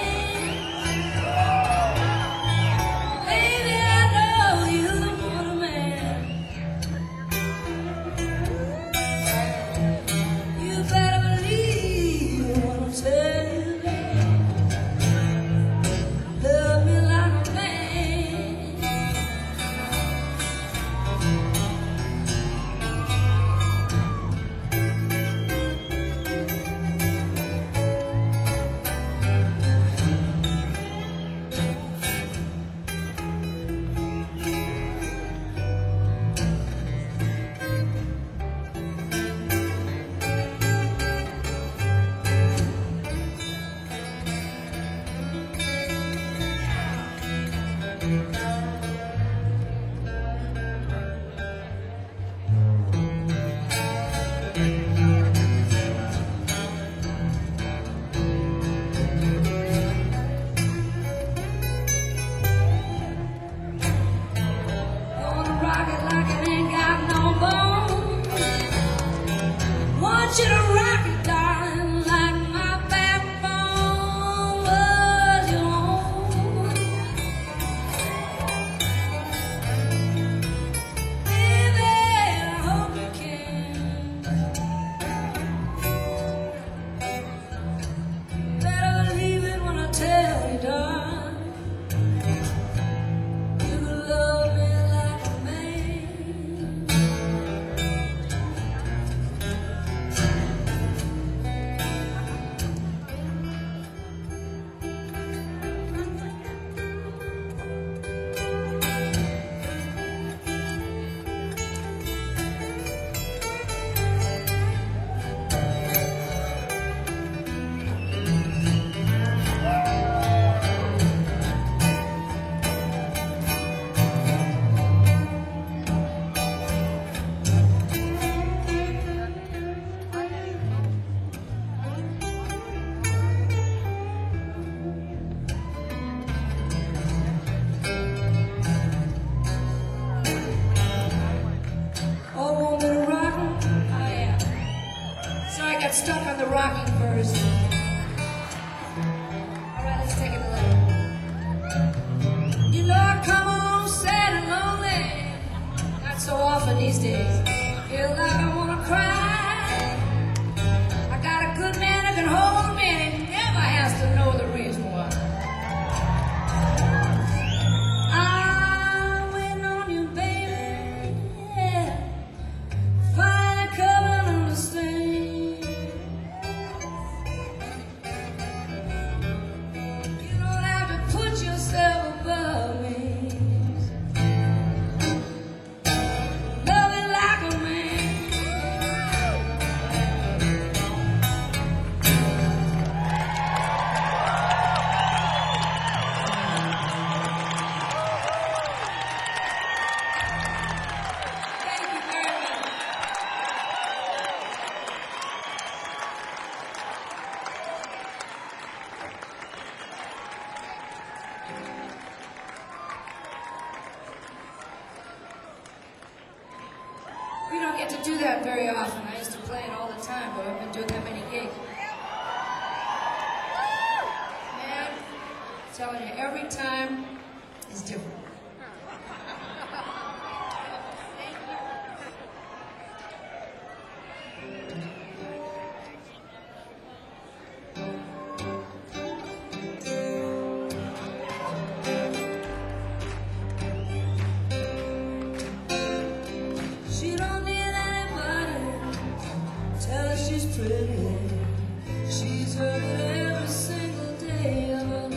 Baby, I know you're the motor man. You better believe what I'm telling you. Love me like a man. Want you to rock it, darling, like my backbone was your own. Baby, I hope you can. Better believe it when I tell you, darling, you can love me like a man. Got stuck on the rocking verse. Alright, let's take it a little. You know I come home sad and lonely, not so often these days. I feel like I wanna cry. I got a good man who can hold We don't get to do that very often. I used to play it all the time, but I've been doing that many gigs. Man, I'm telling you, every time is different. She don't need anybody tell her she's pretty. She's heard it every single day of her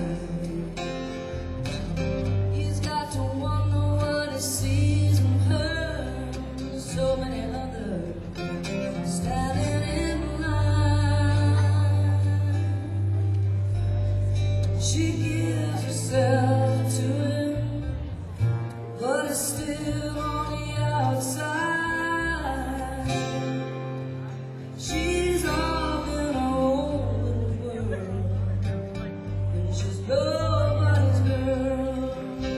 life. He's got to wonder what he sees in her. So many others standing in line. She gives herself to him, but it's still on the outside. She's off in her own little world, and she's nobody's girl.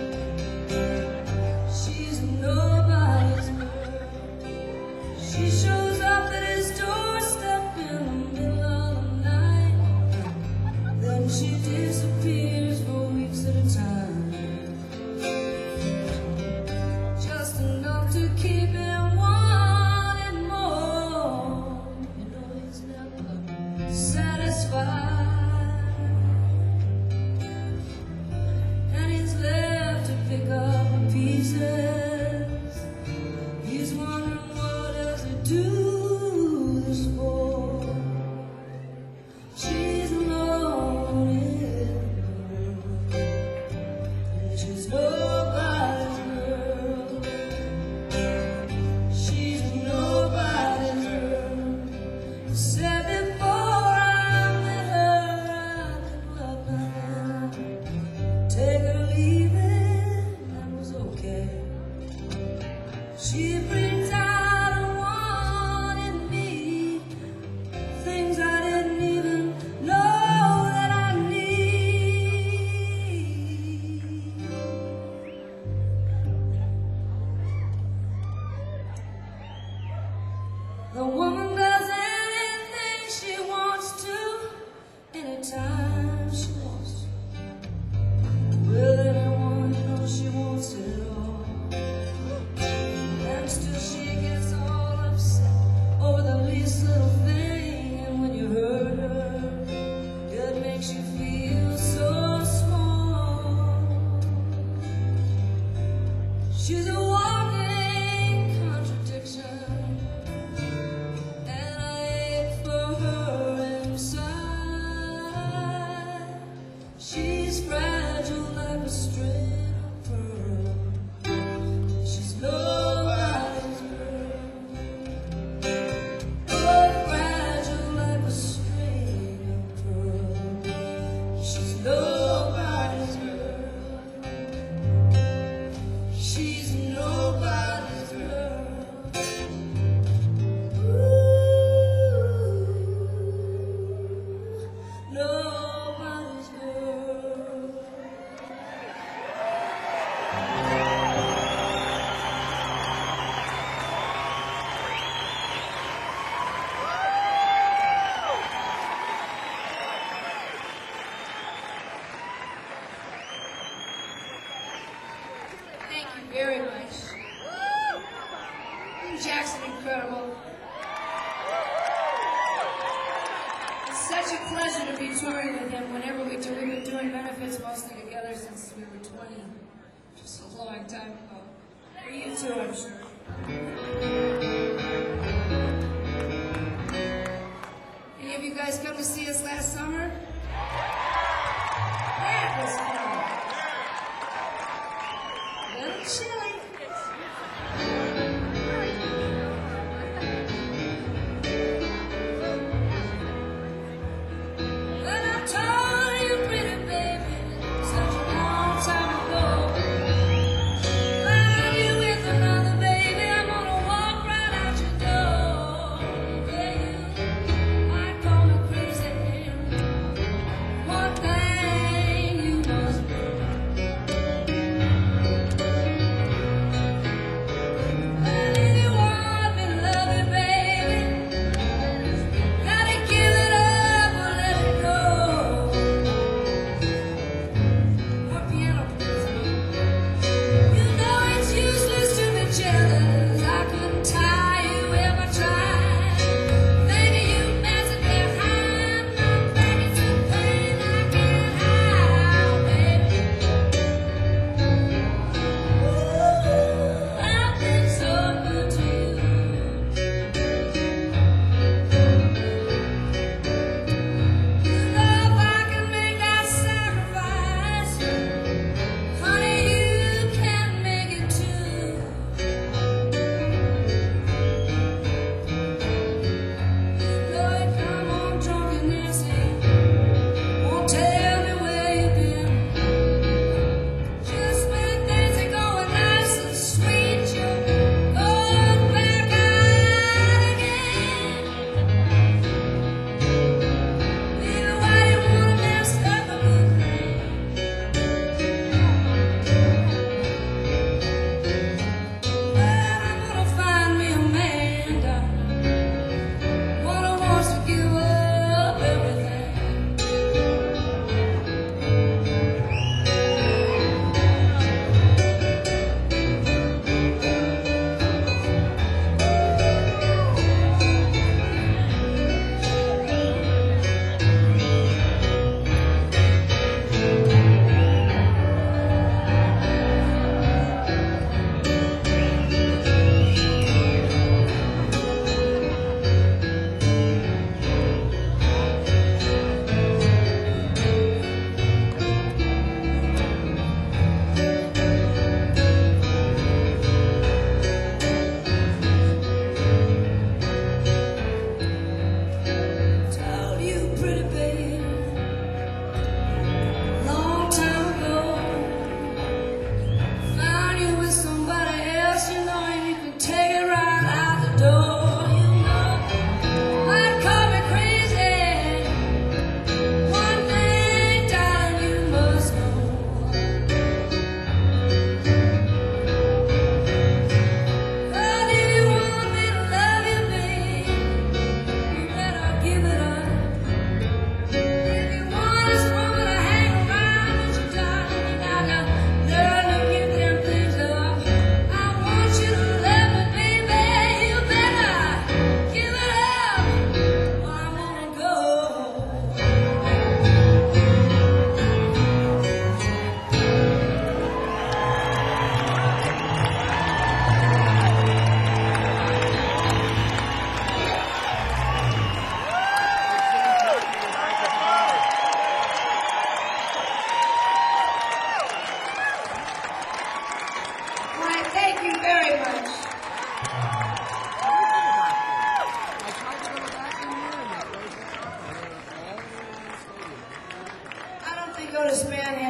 She's nobody's girl. She shows up at his doorstep in the middle of the night, then she disappears for weeks at a time. Just enough to keep him wanting more. You know he's never satisfied, and he's left to pick up the pieces. He's wondering, what does he do this for? She's alone in the world, and she's nobody's girl. She's nobody's girl. Said before I met her, I could love my hand. Take her or leave it, that was okay. She brings out a want in me, things I didn't even know that I need. The woman does anything she wants to, anytime she wants to. Will anyone know she wants it all? And still she gets all upset over the least little thing. And when you hurt her, it makes you feel so small. She's a walking contradiction, and I ache for her inside. She's fragile like a string of pearl. She's nobody's girl. Oh, fragile like a string of pearl. She's nobody's girl. She's nobody's girl. Nobody's girl. Thank you very much. Jackson, incredible. It's such a pleasure to be touring with him whenever we do. We've been doing benefits mostly together since we were 20. Just a long time ago. For you too, I'm sure. Any of you guys come to see us last summer? Yeah, it was fun. A little chilly. When I told you, pretty baby, such a long time ago, while you with another baby, I'm gonna walk right out your door. Yeah, you might call me crazy,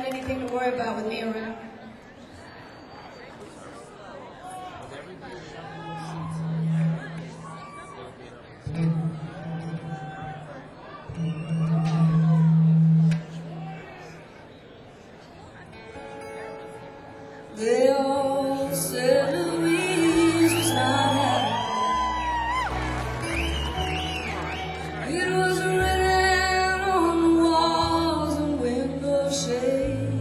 anything to worry about with me around. They all said Louise was not happy. It was written on the walls and window shade,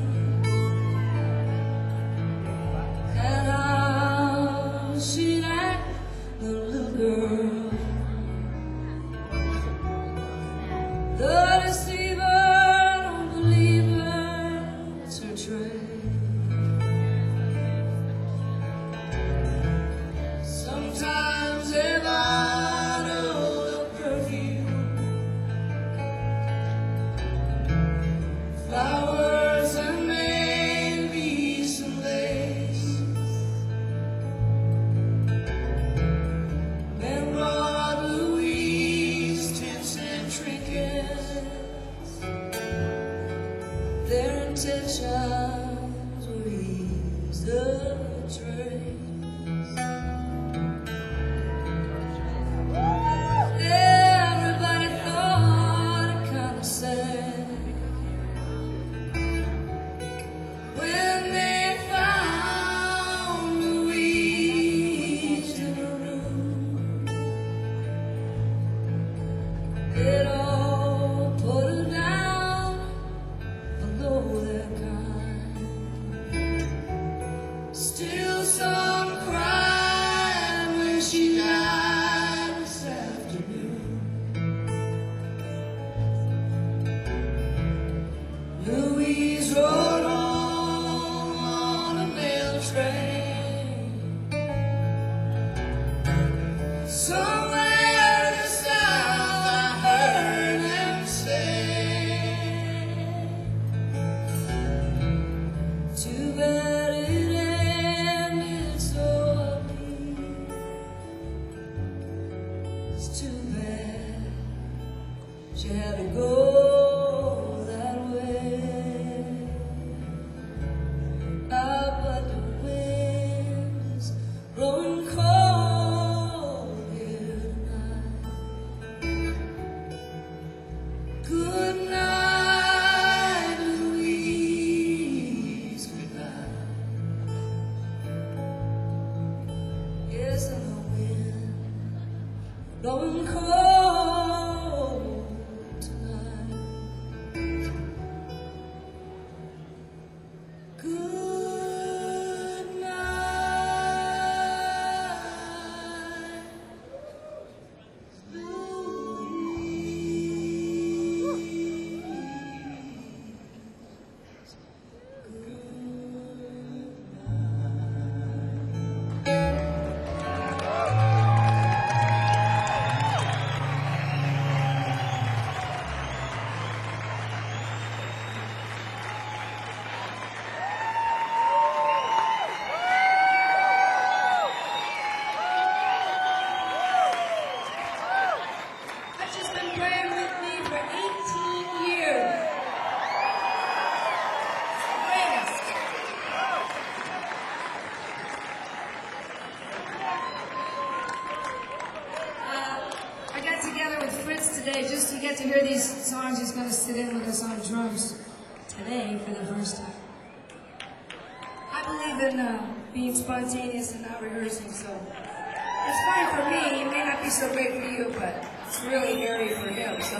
and how she'd act, the little girl, the deceiver, don't believe her, it's her trade. Sometimes a bottle of perfume, flowers and maybe some lace, then brought Louise tints and trinkets. Their intentions were ease the trace. Everybody thought it kind of sad when they found Louise in a room. It all put her down below their kind. Still some cried when she died this afternoon. Louise rode on a mail train. Somewhere in the south I heard them say, too bad it ended so ugly. It's too bad she had to go that way. Ah, but the wind's blowing cold here tonight. Good night, Louise, good night. Yes, and the wind blowing cold tonight. Good night, I've just been playing with me for 18 years. Greatest. I got together with Fritz today just to get to hear these songs. He's going to sit in with us on drums today for the first time. I believe in being spontaneous and not rehearsing, so it's fine for me. It may not be so great for you, but it's really hairy for him. So.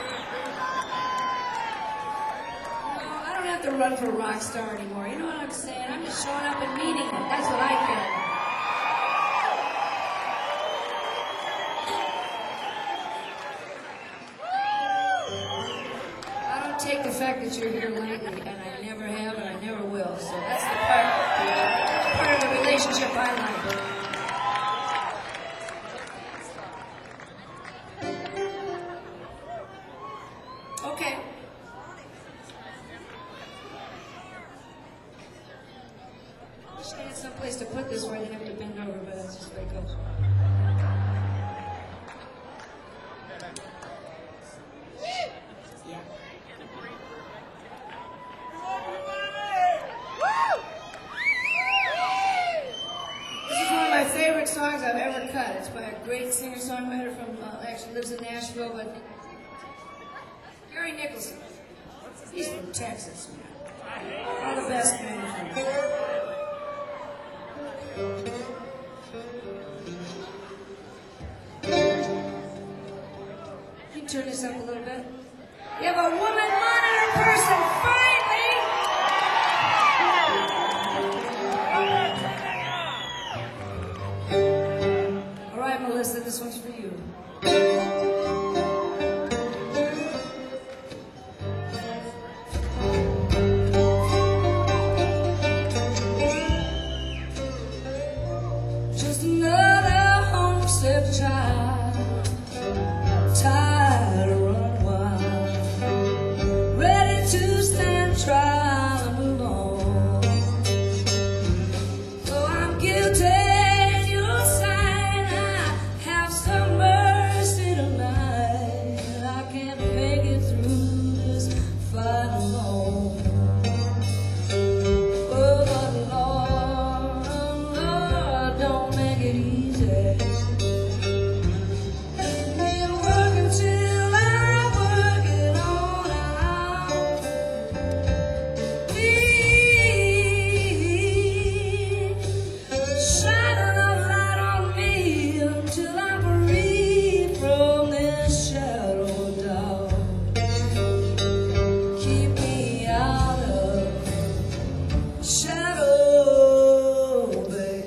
I don't have to run for a rock star anymore. You know what I'm saying? I'm just showing up and meeting it. That's what I care about. I don't take the fact that you're here lightly, and I never have, and I never will. So that's the part of the relationship I like. Okay. I wish I had someplace to put this where I didn't have to bend over, but that's just where it goes. Yeah. Cut. It's by a great singer-songwriter from, actually lives in Nashville, but Gary Nicholson. He's from Texas. All the best man. Can you turn this up a little bit? We have a woman monitor person, finally! All right, Melissa, this one's for you. Just another homesick child, tired of running wild, ready to stand trial and move on. So I'm guilty in your sight. I have some mercy tonight. I can't make it through this fight alone. Oh, but Lord, Lord, don't make it easy. Been working till I'm working on out. Please shine a light on me until I'm free from this shadow of doubt. Keep me out of shadow, babe.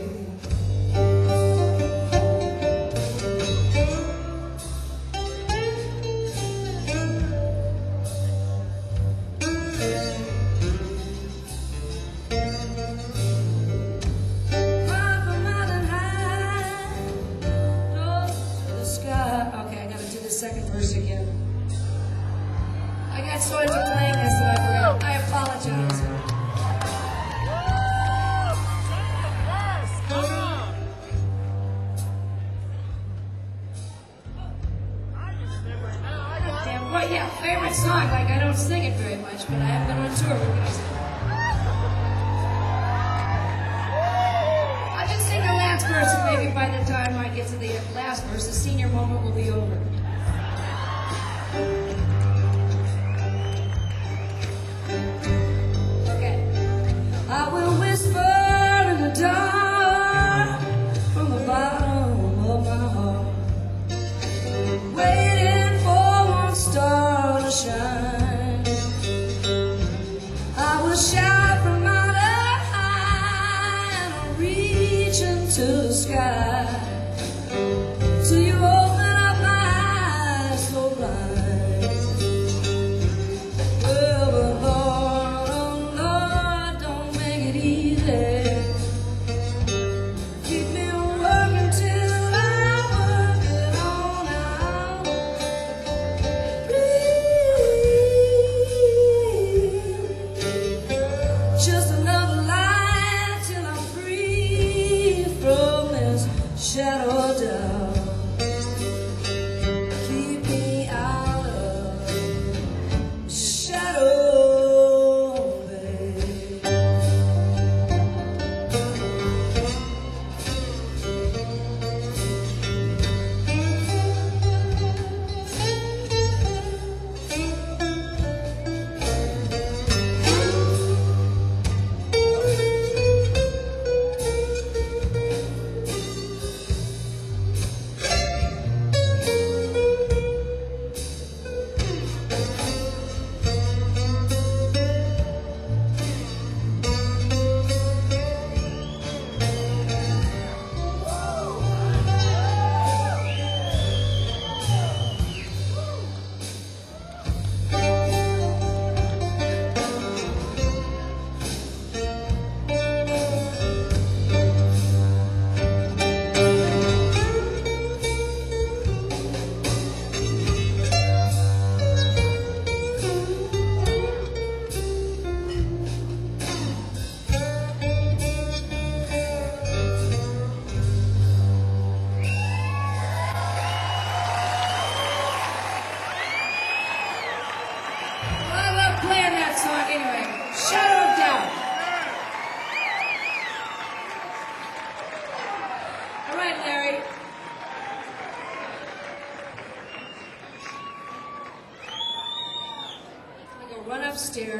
Climb a mountain high, close to the sky. Okay, I gotta do the second verse again. I got so into playing this that I forgot. I apologize. Damn, well, yeah, favorite song. Like, I don't sing it very much, but I have been on tour with music. I'll just sing the last verse, and maybe by the time I get to the last verse, the senior moment will be over. Okay. I will whisper in the dark from the bottom of my heart, waiting for one star to shine. I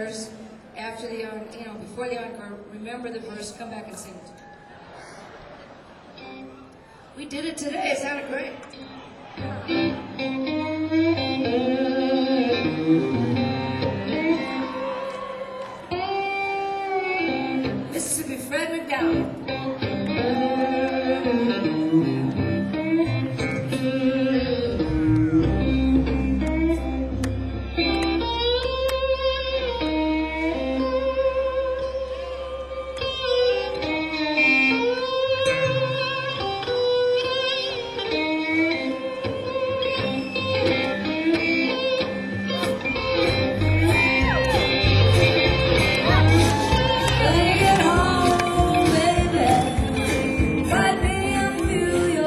verse, after the, before the encore, remember the verse, come back and sing it. We did it today. It sounded great. Mississippi Fred McDowell. When you get home, baby, find me a New York.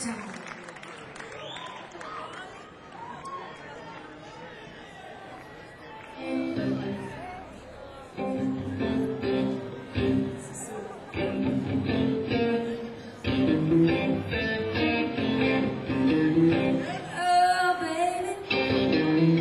time. Oh, baby.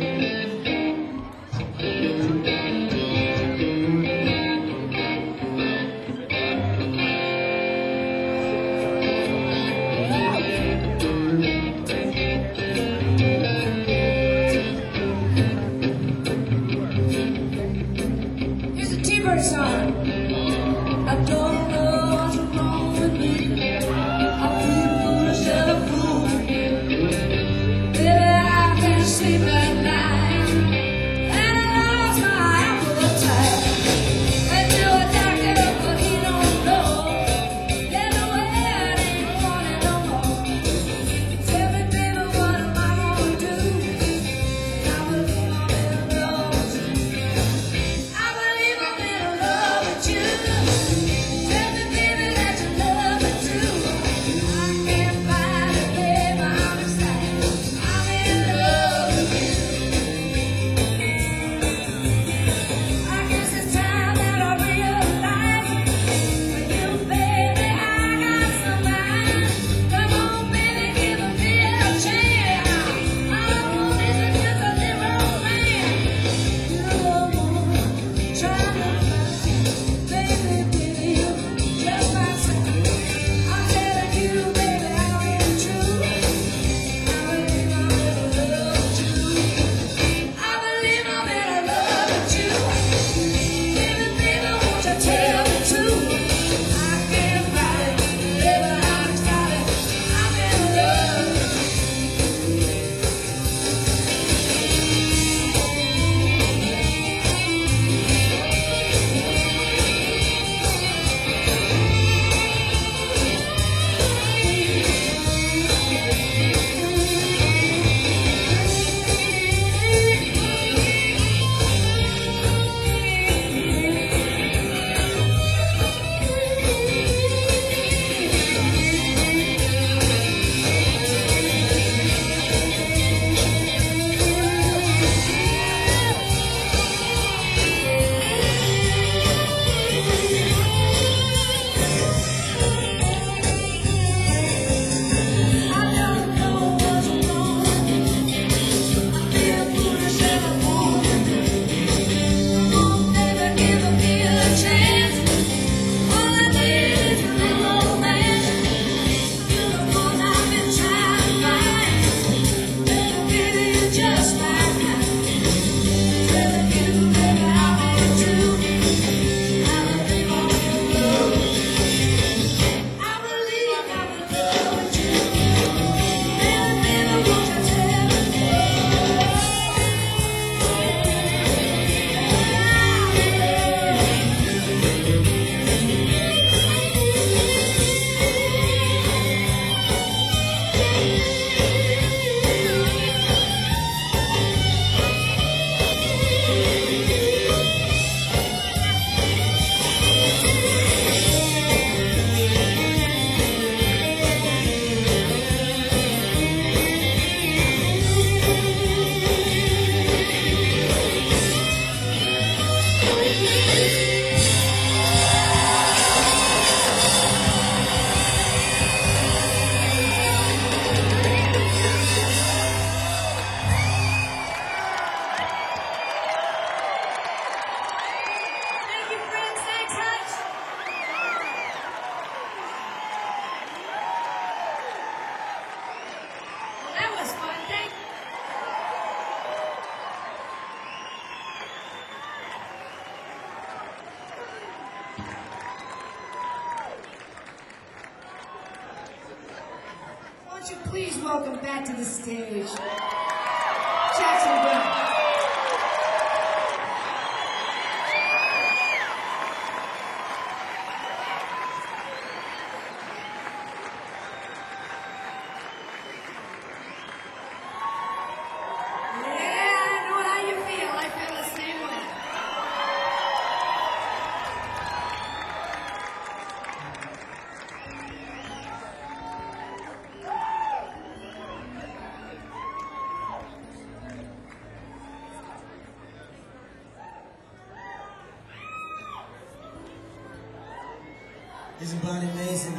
Here's a T-Bird song. I don't know what's wrong with me. I feel foolish and a fool. Baby, I can't sleep at night, and I lost my appetite. Went to a doctor, but he don't know. There's no way I ain't wanting no more. Tell me, baby, what am I gonna do? I believe I'm in love with you. I believe I'm in love with you. Tell me, baby, that you love me too. I can't find it, baby, I'm excited. I'm in love with you. I guess it's time that I realize with you, baby, I got some mind. Come on, baby, give me a chance. All I want is just a little romance. You're the one trying to find, baby, baby, just my sign. I'm telling you, baby, I am true. I believe I'm in love with you. I believe I'm in love with you. Baby, baby, won't you tell me true? I can't fight it, baby, I'm excited. I'm in love with you. I don't know what's wrong with me. I feel foolish and a fool. Come on, baby, give me a chance. All I need is a little romance. You're the one I've been trying to find. Baby, you're just my kind. Telling you, baby, I want you. I believe I'm in love with you. I believe I'm in love with you. Baby, baby, won't you tell me? Thank you, friends. Thanks, Hutch. That was fun. Thank you. Won't you please welcome back to the stage Jackson Browne. Isn't Bonnie amazing?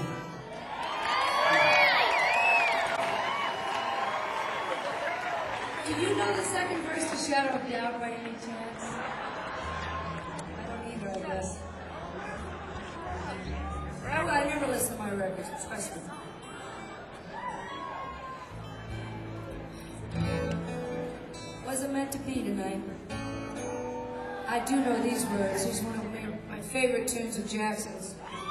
Do you know the second verse to Shadow of Doubt by any chance? I don't either, I guess. I never listen to my records, trust me. Wasn't meant to be tonight. I do know these words. He's one of my favorite tunes of Jackson's.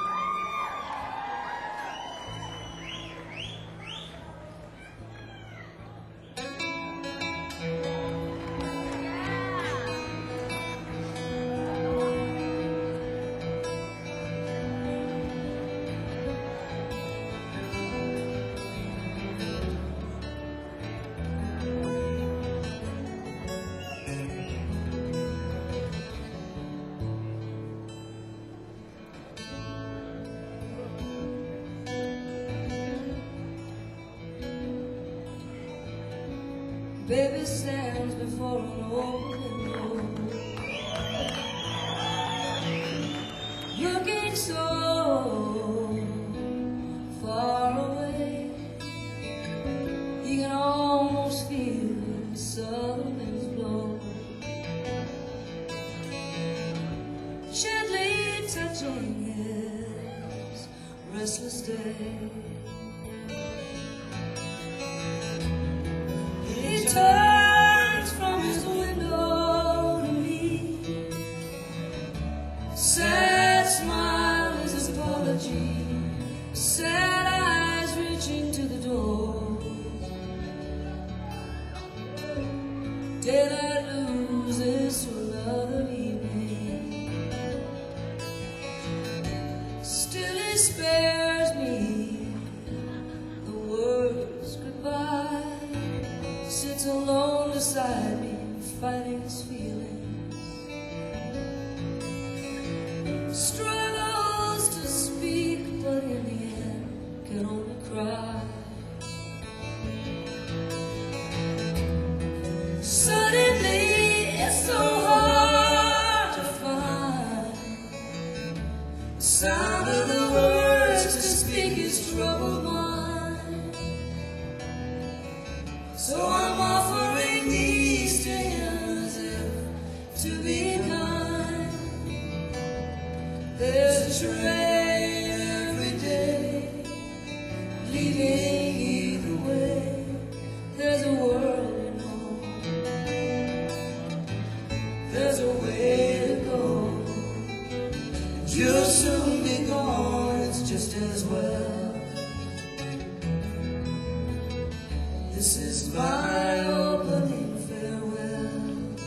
Baby stands before an open door, looking so far away. You can almost feel the southern winds blow, gently touching his restless day. He turns from his window to me. Sad smile is apology. Sad eyes reaching to the door. Did I lose this to another evening? Still he spares me the words goodbye. Sits alone beside me, fighting his feelings. Struggles to speak, but in the end can only cry. Suddenly, it's so hard to find the sound of the words to speak his troubled mind. So I'm offering these to him as if to be kind. There's a train every day, leaving either way. There's a world to know. There's a way to go. And you'll soon be gone, it's just as well. This is my opening farewell.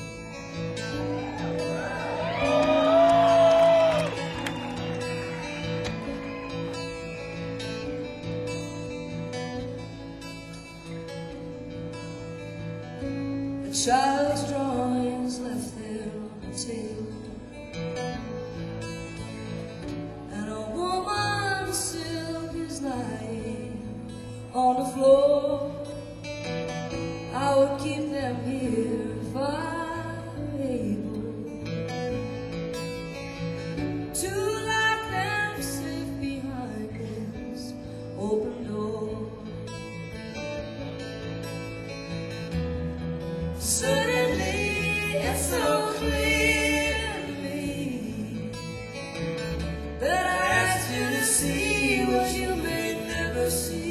A child's drawings left there on the table, and a woman's silk is lying on the floor. I would keep them here if I were able to lock them safe behind this open door. Suddenly, it's so clear to me that I asked you to see what you may never see.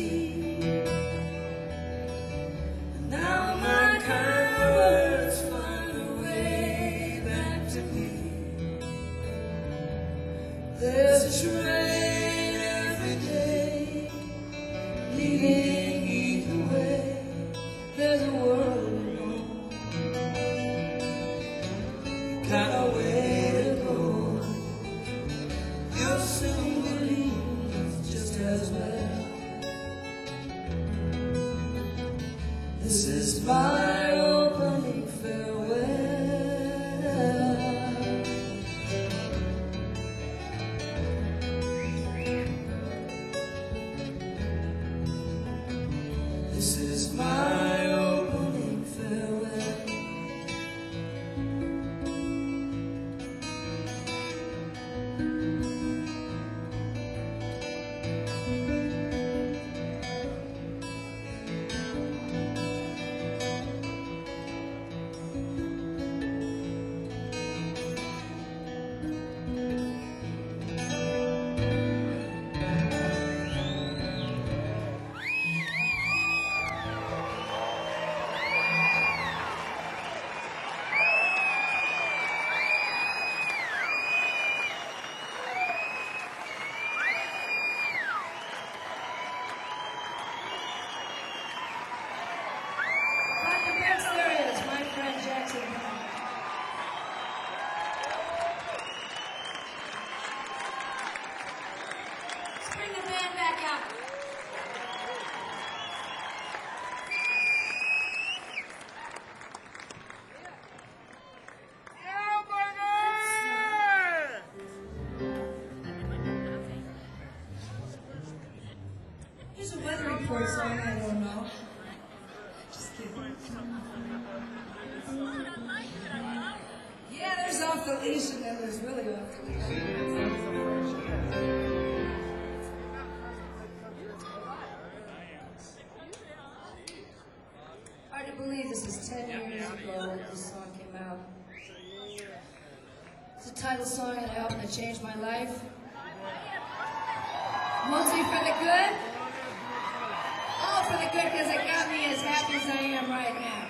Now my kind words find a way back to me. There's a train every day, leaving either way. There's a world to know, kind of way to go. You'll soon believe just as well. This is my opening farewell. This is my opening farewell. don't know. Just kidding. Yeah, there's off the leash and then there's really off the leash. Hard to believe this is 10 years ago when this song came out. It's the title song of the album that changed my life. Mostly for the good. All for the good because it got me as happy as I am right now.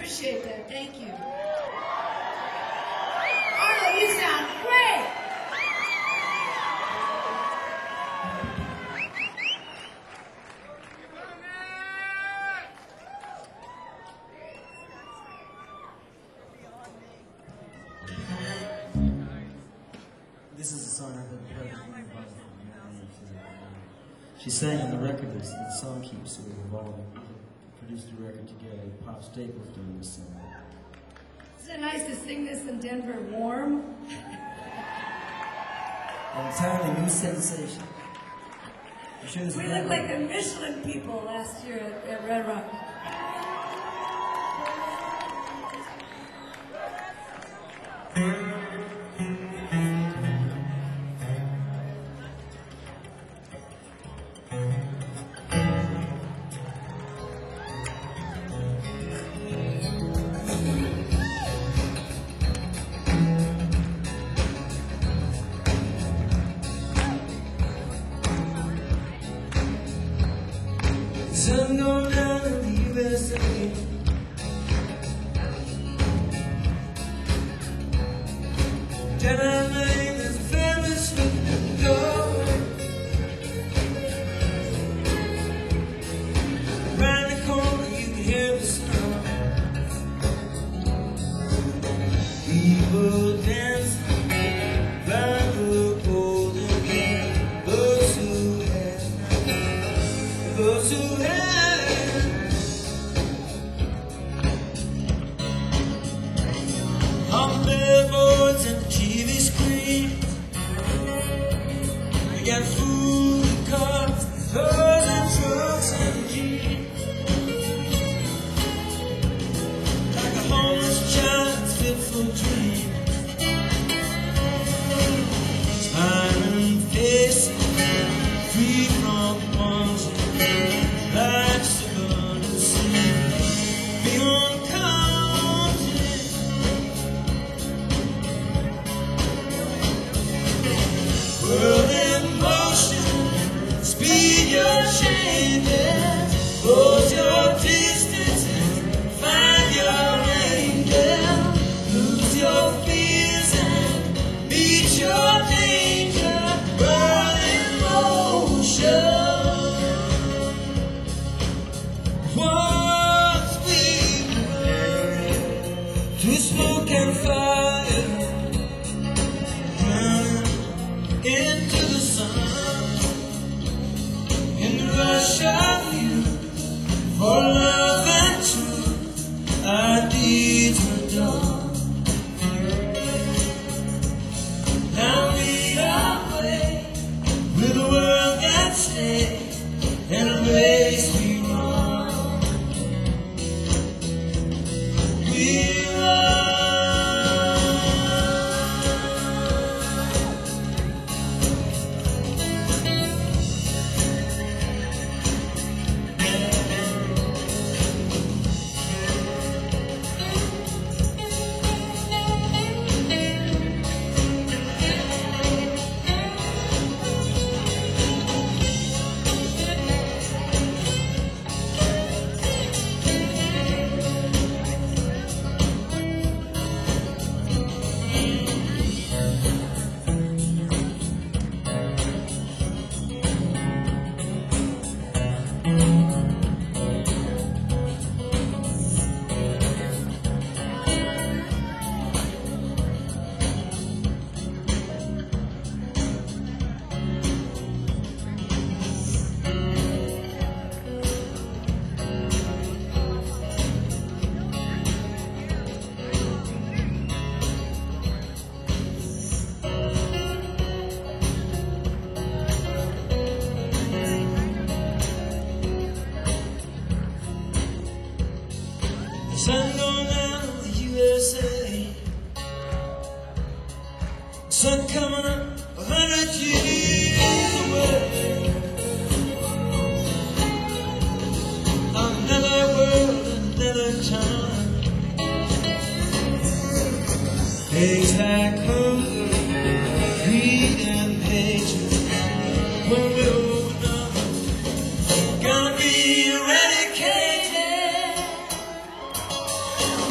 appreciate that. Thank you. Arlo, you sound great. This is a song I've been playing. She sang on the record that the song keeps sort of evolving. We produced a record together with Pop Staples doing this song. Isn't it nice to sing this in Denver warm? An entirely new sensation. I'm sure We looked like the Michelin people last year at Red Rock. Sun going down in the USA. Down that lane, there's a family sleeping in the doorway. Around the corner, you can hear the snow. People dancing round the golden gate. Those who have nothing, those who have. On billboards and TV screens, we got food and cars, cars and trucks and jeeps. Like a homeless child's fitful dream, smiling faces, free from bombs and lights to burn and see. Beyond continents, world in motion, speed your changes, close your distances, find your angel, lose your fears and meet your danger, world in motion. Once we were to smoke and fire, into the sun, in the rush of you, for love and truth, our deeds were done. Now we are away, with a world at stake, and a race we run. We run. Sun going down in the USA. Sun coming up 100 years away. Another world, another time. Days like hunger, greed and hatred. When we open up, gonna be eradicated.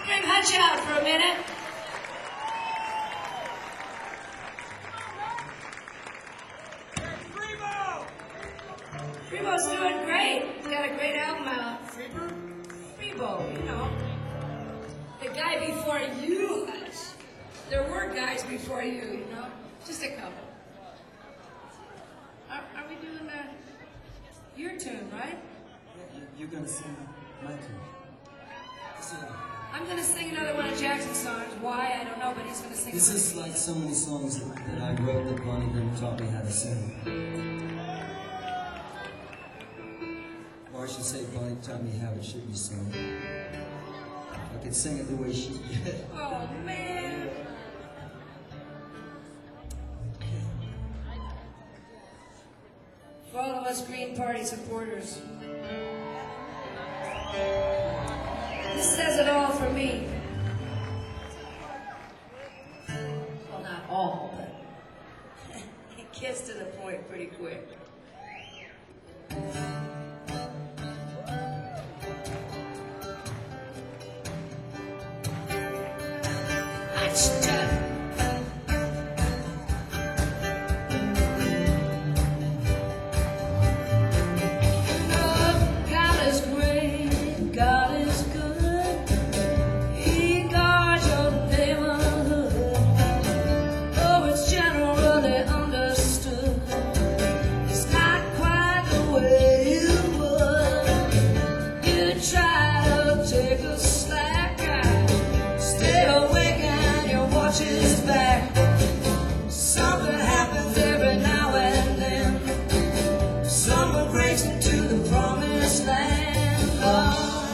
bring Hutch out for a minute. Freebo's doing great. He's got a great album out. Freebo, you know. The guy before you, Hutch. There were guys before you know. Just a couple. Are we doing your tune, right? Yeah, you're gonna sing my tune. So, I'm going to sing another one of Jackson's songs. Why, I don't know, but he's going to sing this is like so many songs that I wrote that Bonnie didn't taught me how to sing. Or I should say Bonnie taught me how it should be sung. I could sing it the way she did. Oh, man. For all of us Green Party supporters, this says it all for me. Well, not all, but it gets to the point pretty quick. God is great, God is good. He guards your neighborhood. Oh, it's generally understood. It's not quite the way you would. You try to take a slack out, stay awake and your watch is back. Something happens every now and then. Someone breaks into the promised land. Oh,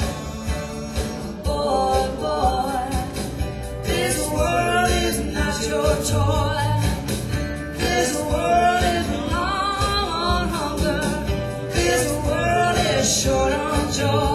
boy, boy, this world is not your toy. This world is long on hunger. This world is short on joy.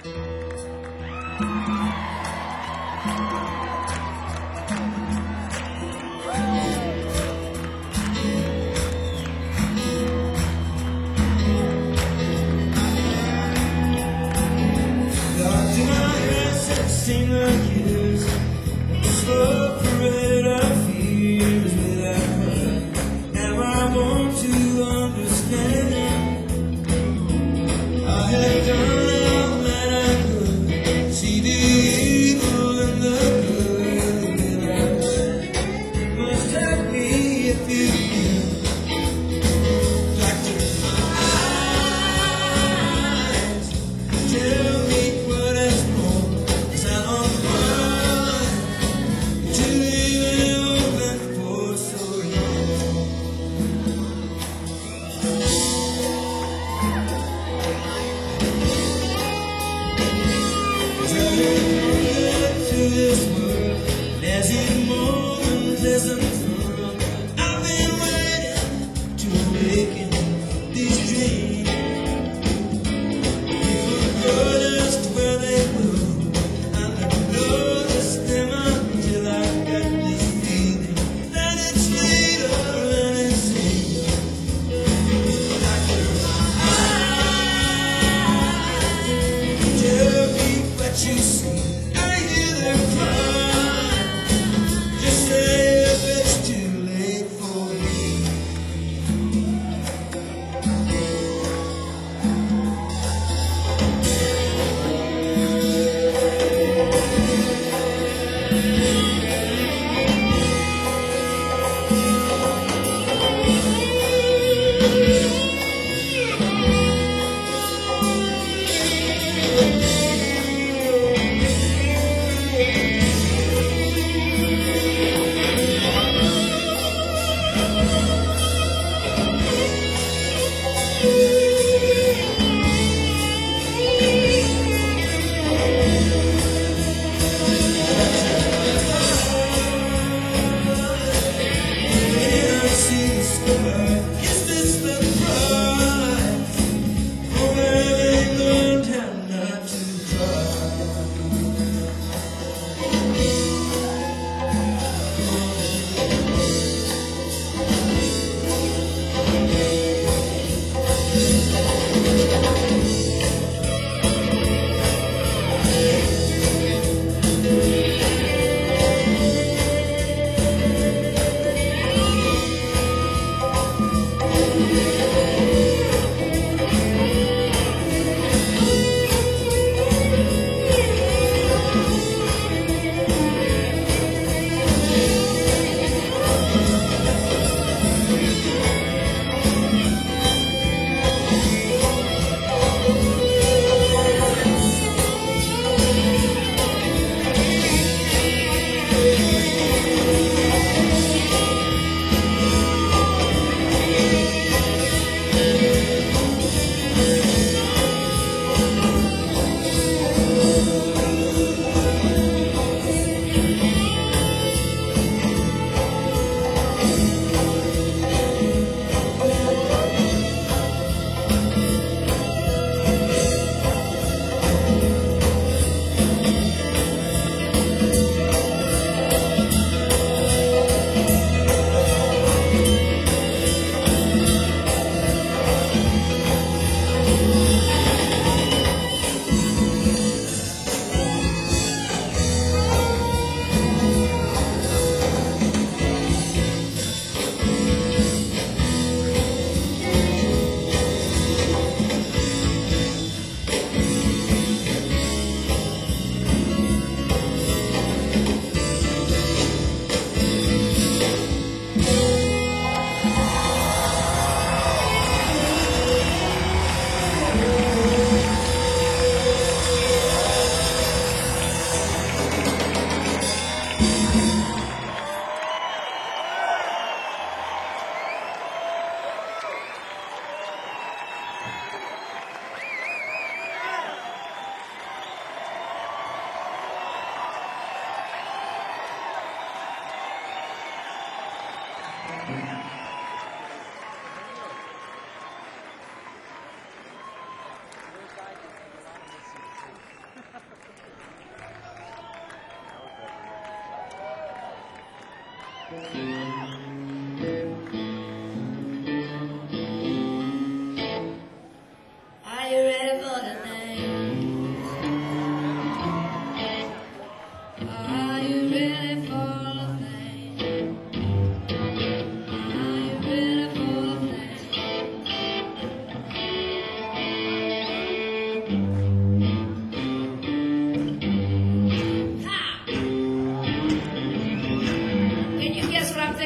Locked in my head, sing like years. Slow parade of fears without her. Now I want to understand. I have done all that I could. See the evil and the good in us. Must help me if you can. Like to eyes, tell me what is wrong. 'Cause I don't want to leave it open for so long. Are you ready for the night? Are you ready for the night? Are you ready for the night? Ha! Can you guess what I'm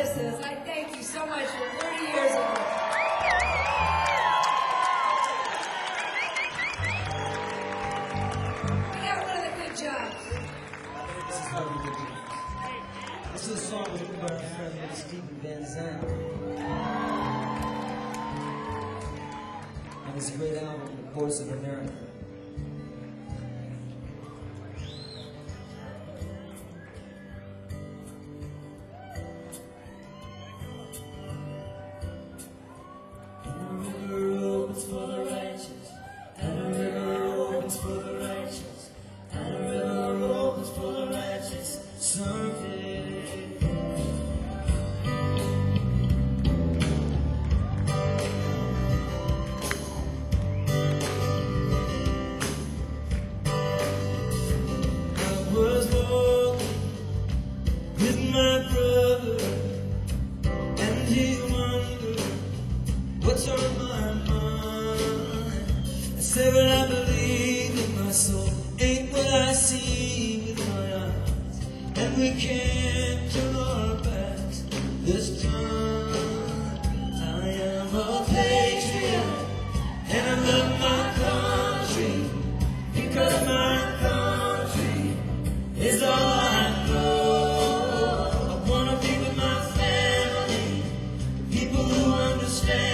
Genesis. I thank you so much for 30 years of it. We got one of the good jobs. This is how we do it. This is a song written by our friend Stephen Van Zandt. And it's a great album, The Voice of America. What's on my mind? I said, well, I believe in my soul. Ain't what I see with my eyes. And we can't turn our backs this time. I am a patriot, and I love my country, because my country is all I know. I wanna be with my family, people who understand.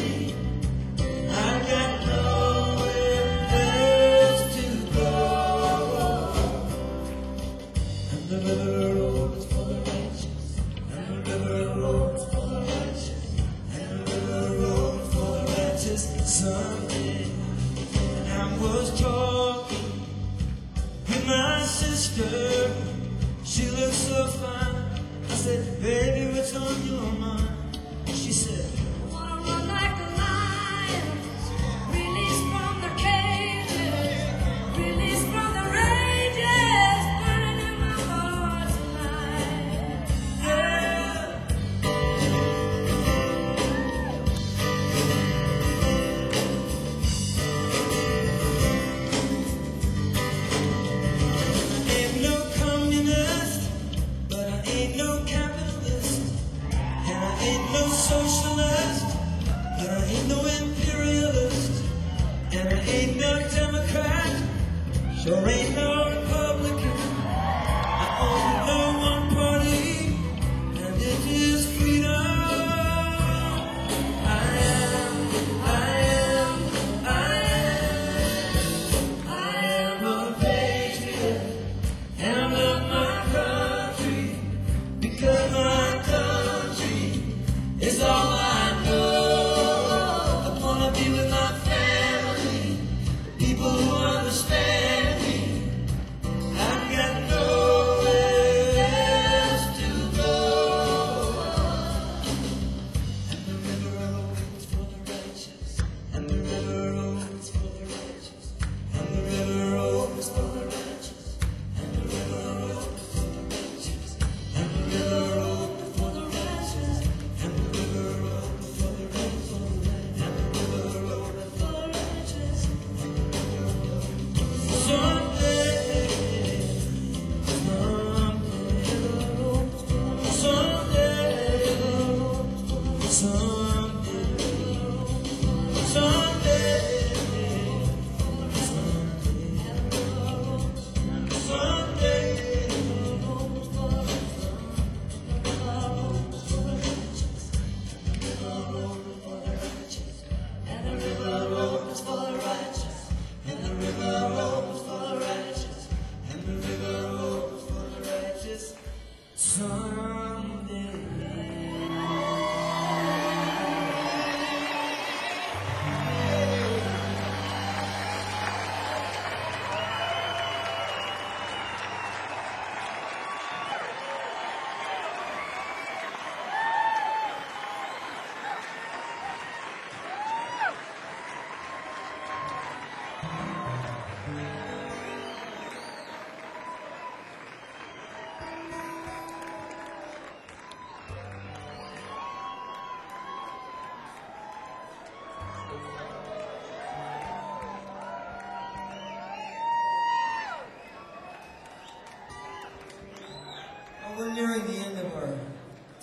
Someday, and I was talking with my sister. She looked so fine. I said, baby, what's on your mind? She said, I wanna run like a lion, released from the cages, released from the rages, burning in my heart tonight. no socialist.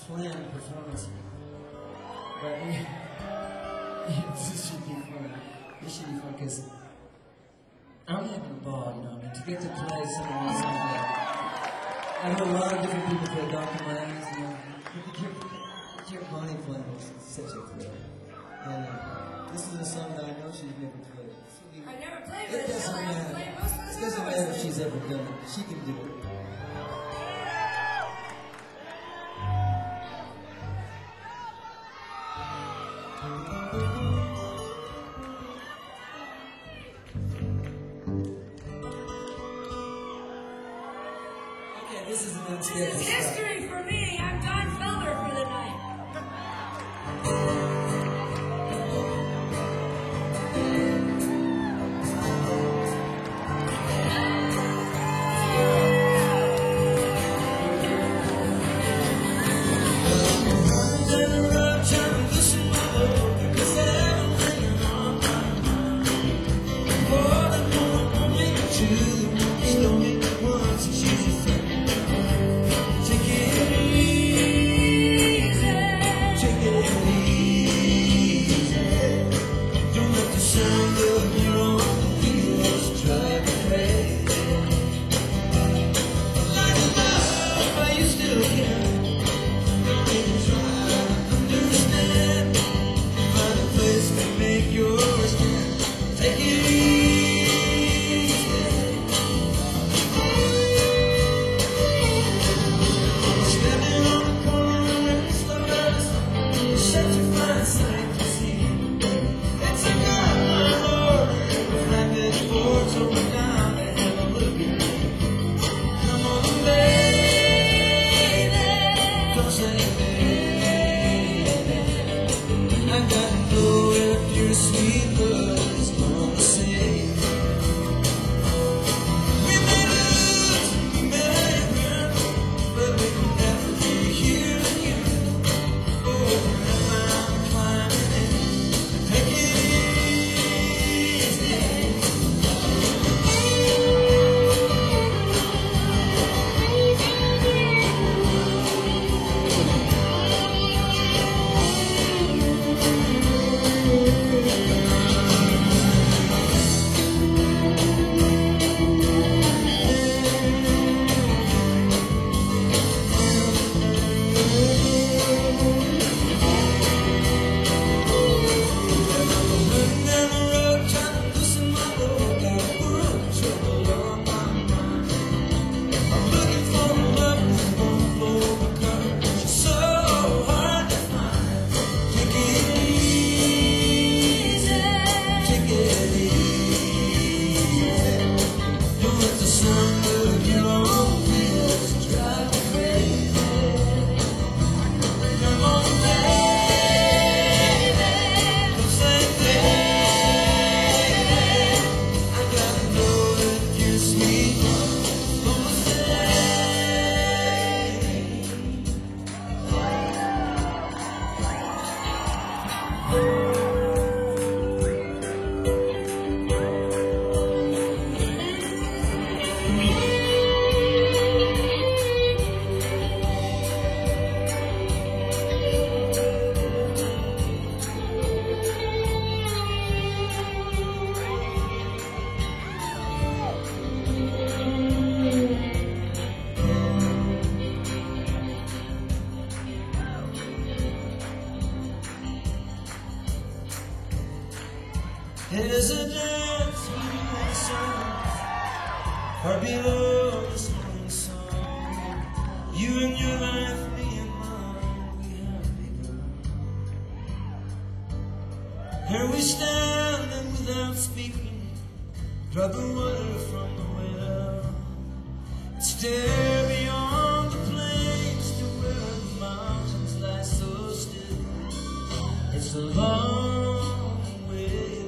planned performance. But this should be fun. This should be fun because I'm having a ball, you know. I mean, to get to play some of these songs that I know a lot of different people play Dr. Myers, you know. Your Bonnie playing is such a thrill. And this is a song that I know she's never played. I never played It this. doesn't matter. It doesn't matter if she's ever done it. She can do it. Okay, this is the next step. This is history for me. I'm Don Felder for the night. There's a dance between the suns, far below the morning sun. You and your life, me and mine, we have begun. Here we stand and without speaking, drop the water from the well, and stare beyond the plains to where the mountains lie so still. It's a long way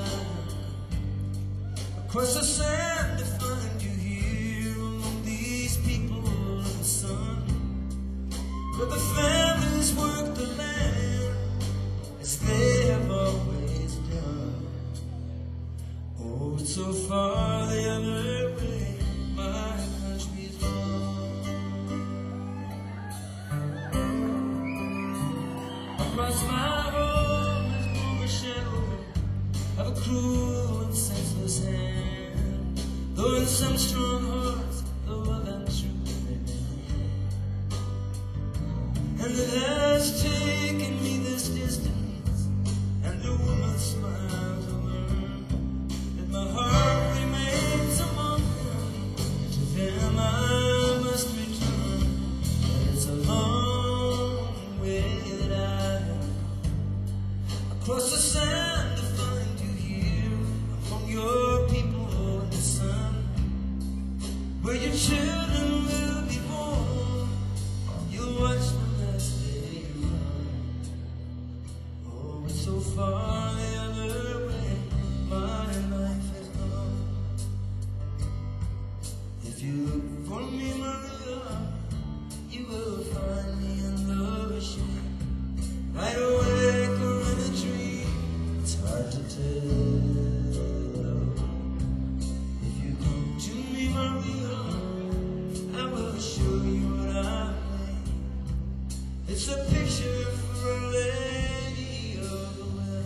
across the sand to find you here among these people of the sun, where the families work the land as they have always done. Oh, it's so far the other way, my country's gone. Yes, my home has borne the shadow of a cruel and senseless hand. Though in some strong hearts the love and truth remain. And it has taken me this distance, and a woman's smile to learn that my heart remains among them. To them I must return, and it's a long way that I have across the sand to find you here among your people in the sun, where your children will be born. You'll watch them as they run. Oh, it's so far the other way my life has gone. If you look for me, Maria, you will find me in the shade, right awake or in a dream. It's hard to tell. If you come to me, Maria, I will show you what I made. It's a picture for a lady of the well.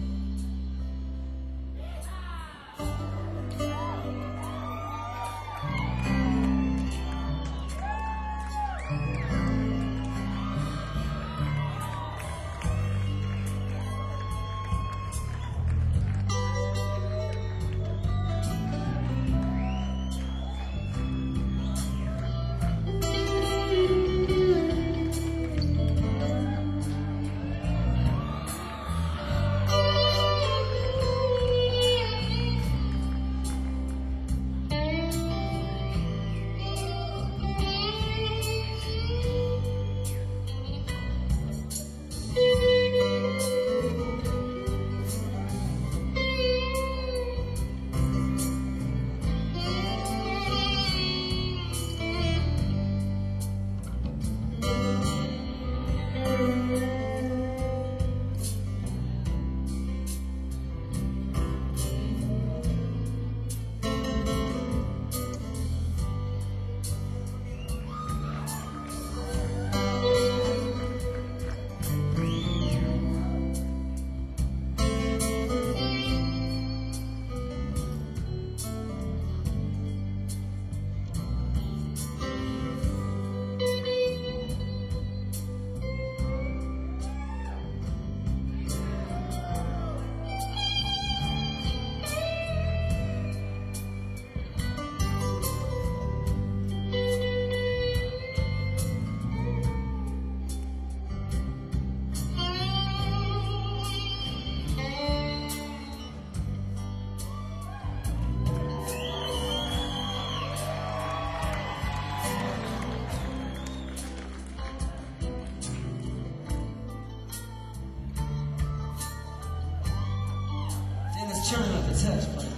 And it's turning up the touch, buddy.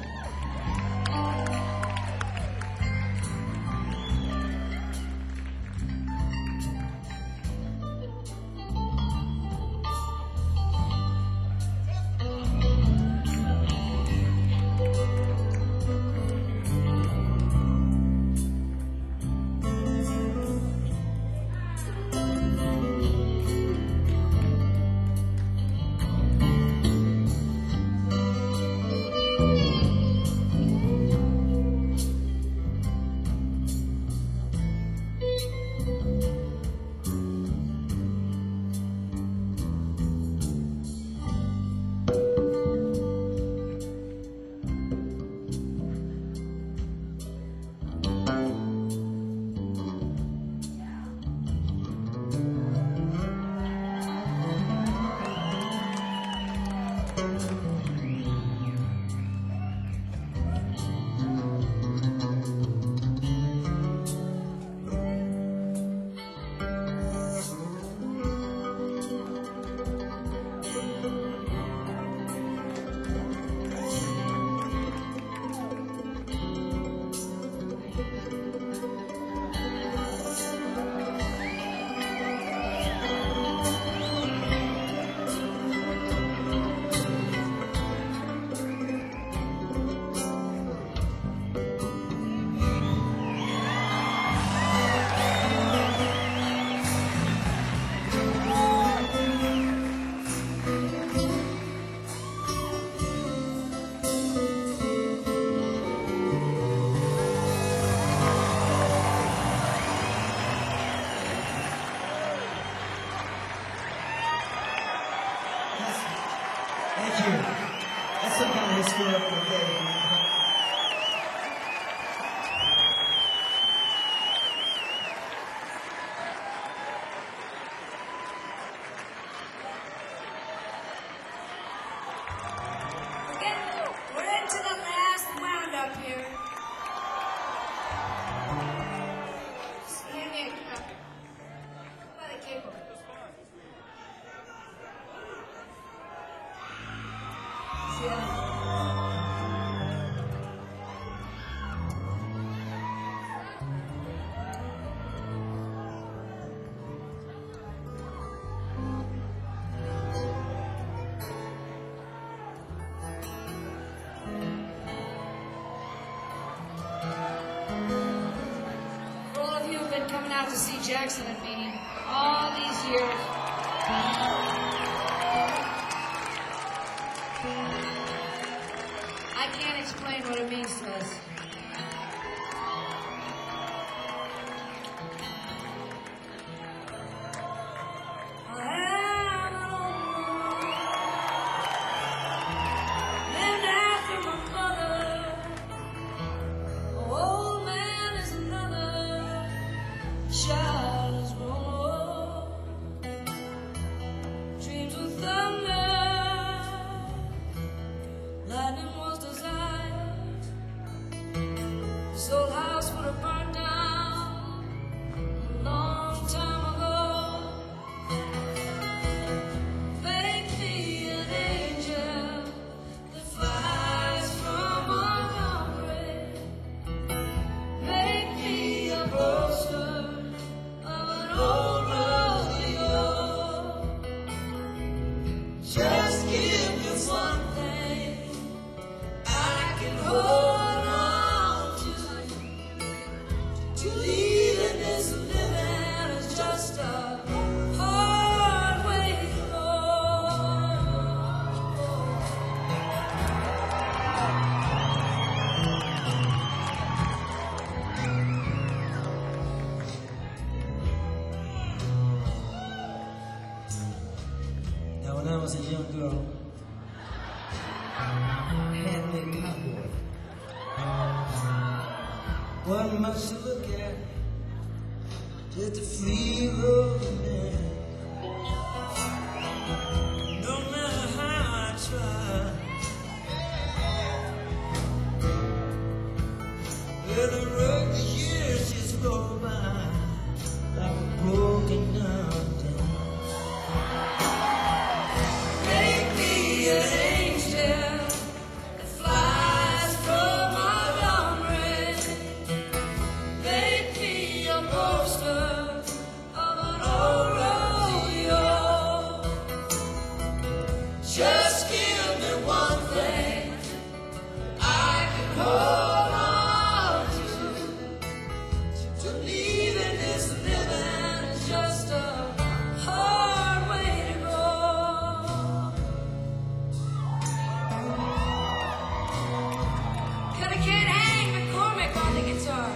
Thank you. That's some kind of historical day. We're into the last round up here. Stand in. Come by the cable. For all of you who've been coming out to see Jackson and me all these years, I can't explain what it means to us. I have an old woman named after my mother. An old man is another. Child is grown up. Dreams of thunder. Lightning was desired. This old house would have burned down a long time ago. Make me an angel that flies from Montgomery. Make me a poster of an old rodeo. Just give me one thing I can hold on to leave in this living is just a hard way to go. Now, when I was a young girl, handmade cowboy. Wasn't much to look at, just a free rolling man. No matter how I try, well, the rugged years just go by like a broken down town. Make me an angel that flies from Montgomery. Make me a poster of an old rodeo. Just give me one thing I can hold on to leave in this living is just a hard way to go. Gotta get Hank McCormick on the guitar.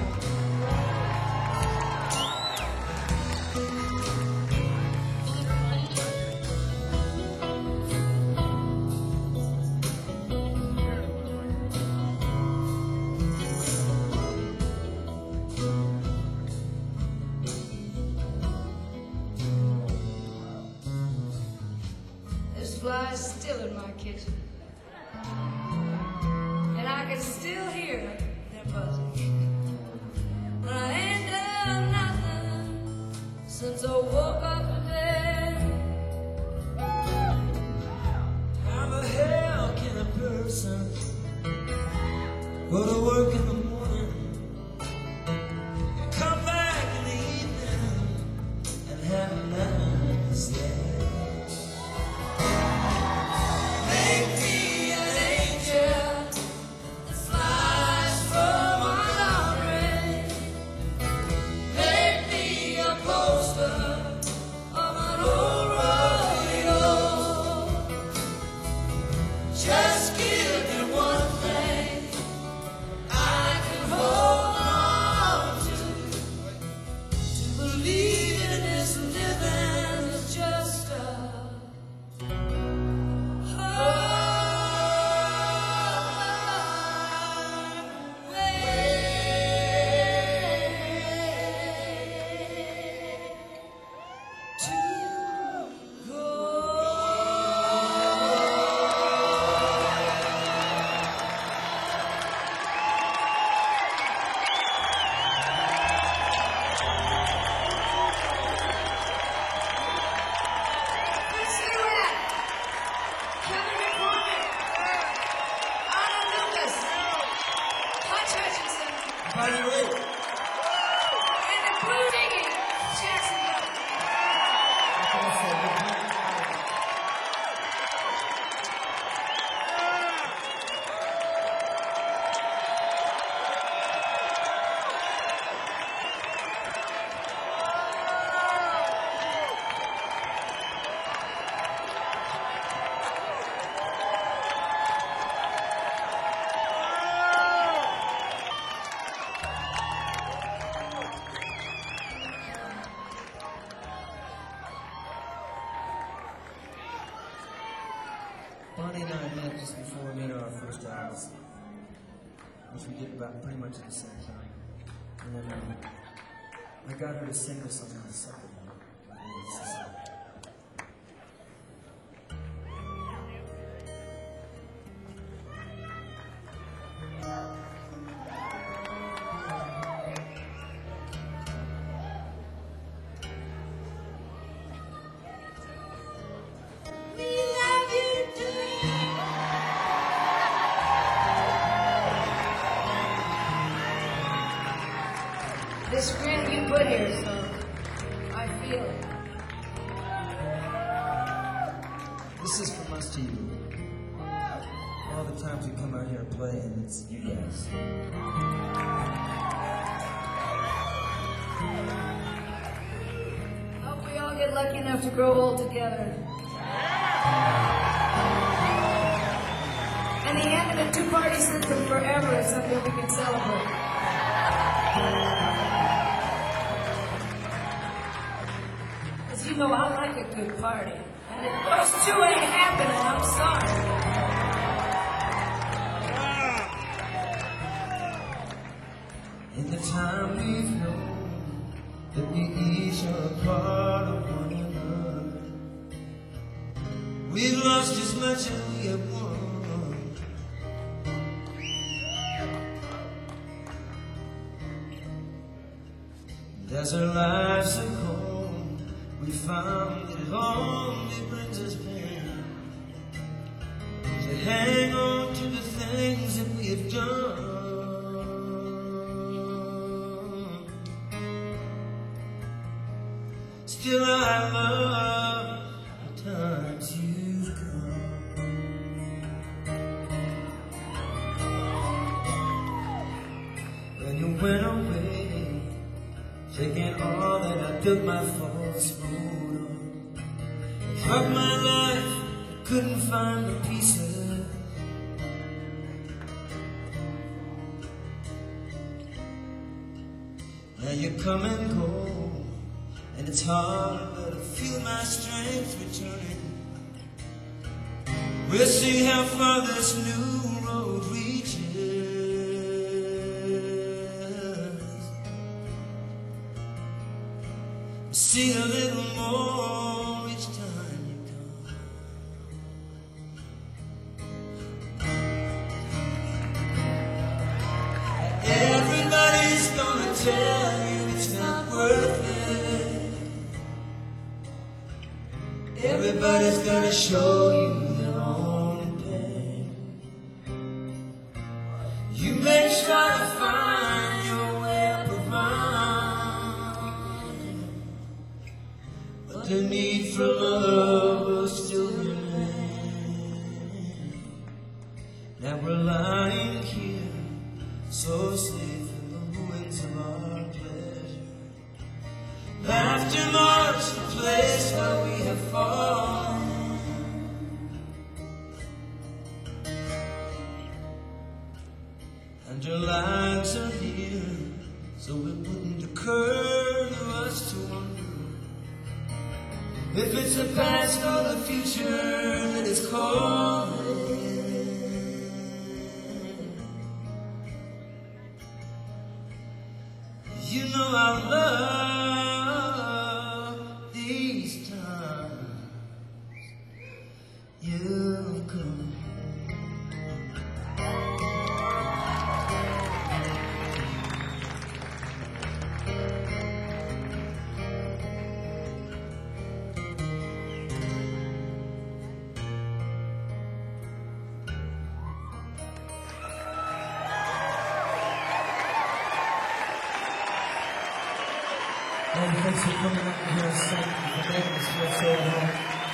There's flies still in my kitchen, and I can still hear their buzzing. But I ain't done nothing since I woke up today. How the hell can a person go to work in the morning and come back in the evening and have nothing to say? Make me Bonnie and I met just before we made our first albums, which we did about pretty much at the same time. And then I got her to sing this on the second one. This grin you put here, so I feel it. This is from us to you. All the times you come out here and play, and it's you guys. Hope we all get lucky enough to grow old together. And the end of the two-party system forever is something we can celebrate. As you know, I like a good party. And if those two ain't happening, I'm sorry. In the time we've known that we each are a part of one another, we've lost as much as we have won. And as our lives have gone, we found that it only brings us pain to hang on to the things that we have done. Still I love the times you've come. When you went away, taking all that I built my false road on. Throughout my life, I couldn't find a piece of it. Now you come and go, and it's hard to feel my strength returning. We'll see how far this new road reaches. See a little more each time you come. Everybody's gonna tell you it's not worth it. Everybody's gonna show you their own pain. You may try to find your way up around, but the need for love will still remain. Now we're lying here, so safe in the ruins of our pleasure. Laughter marks the place where we have fallen. And your lives are here, so it wouldn't occur to us to wonder if it's the past or the future that is calling. You know I love these times you come. And thanks for coming up here and singing for making us feel so at home.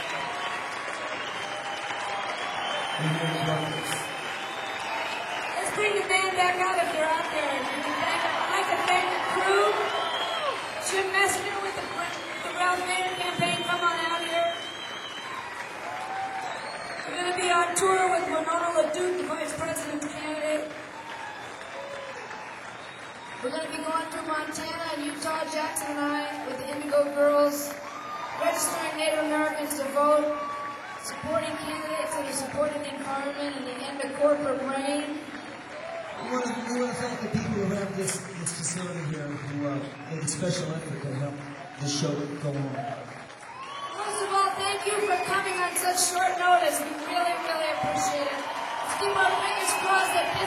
We really love this. Let's bring the band back out if they're out there. I'd like to thank the crew. Jim Messenger with the Ralph Nader campaign. Come on out here. We're going to be on tour with Winona LaDuke, the vice president candidate. We're going to be going through Montana and Utah, Jackson and I, with the Indigo Girls, registering Native Americans to vote. supporting candidates that are supporting the environment and the end of corporate reign. We want to thank the people around this facility here who made a special effort to help this show go on. Most of all, thank you for coming on such short notice. We really, really appreciate it. Let's keep our fingers crossed that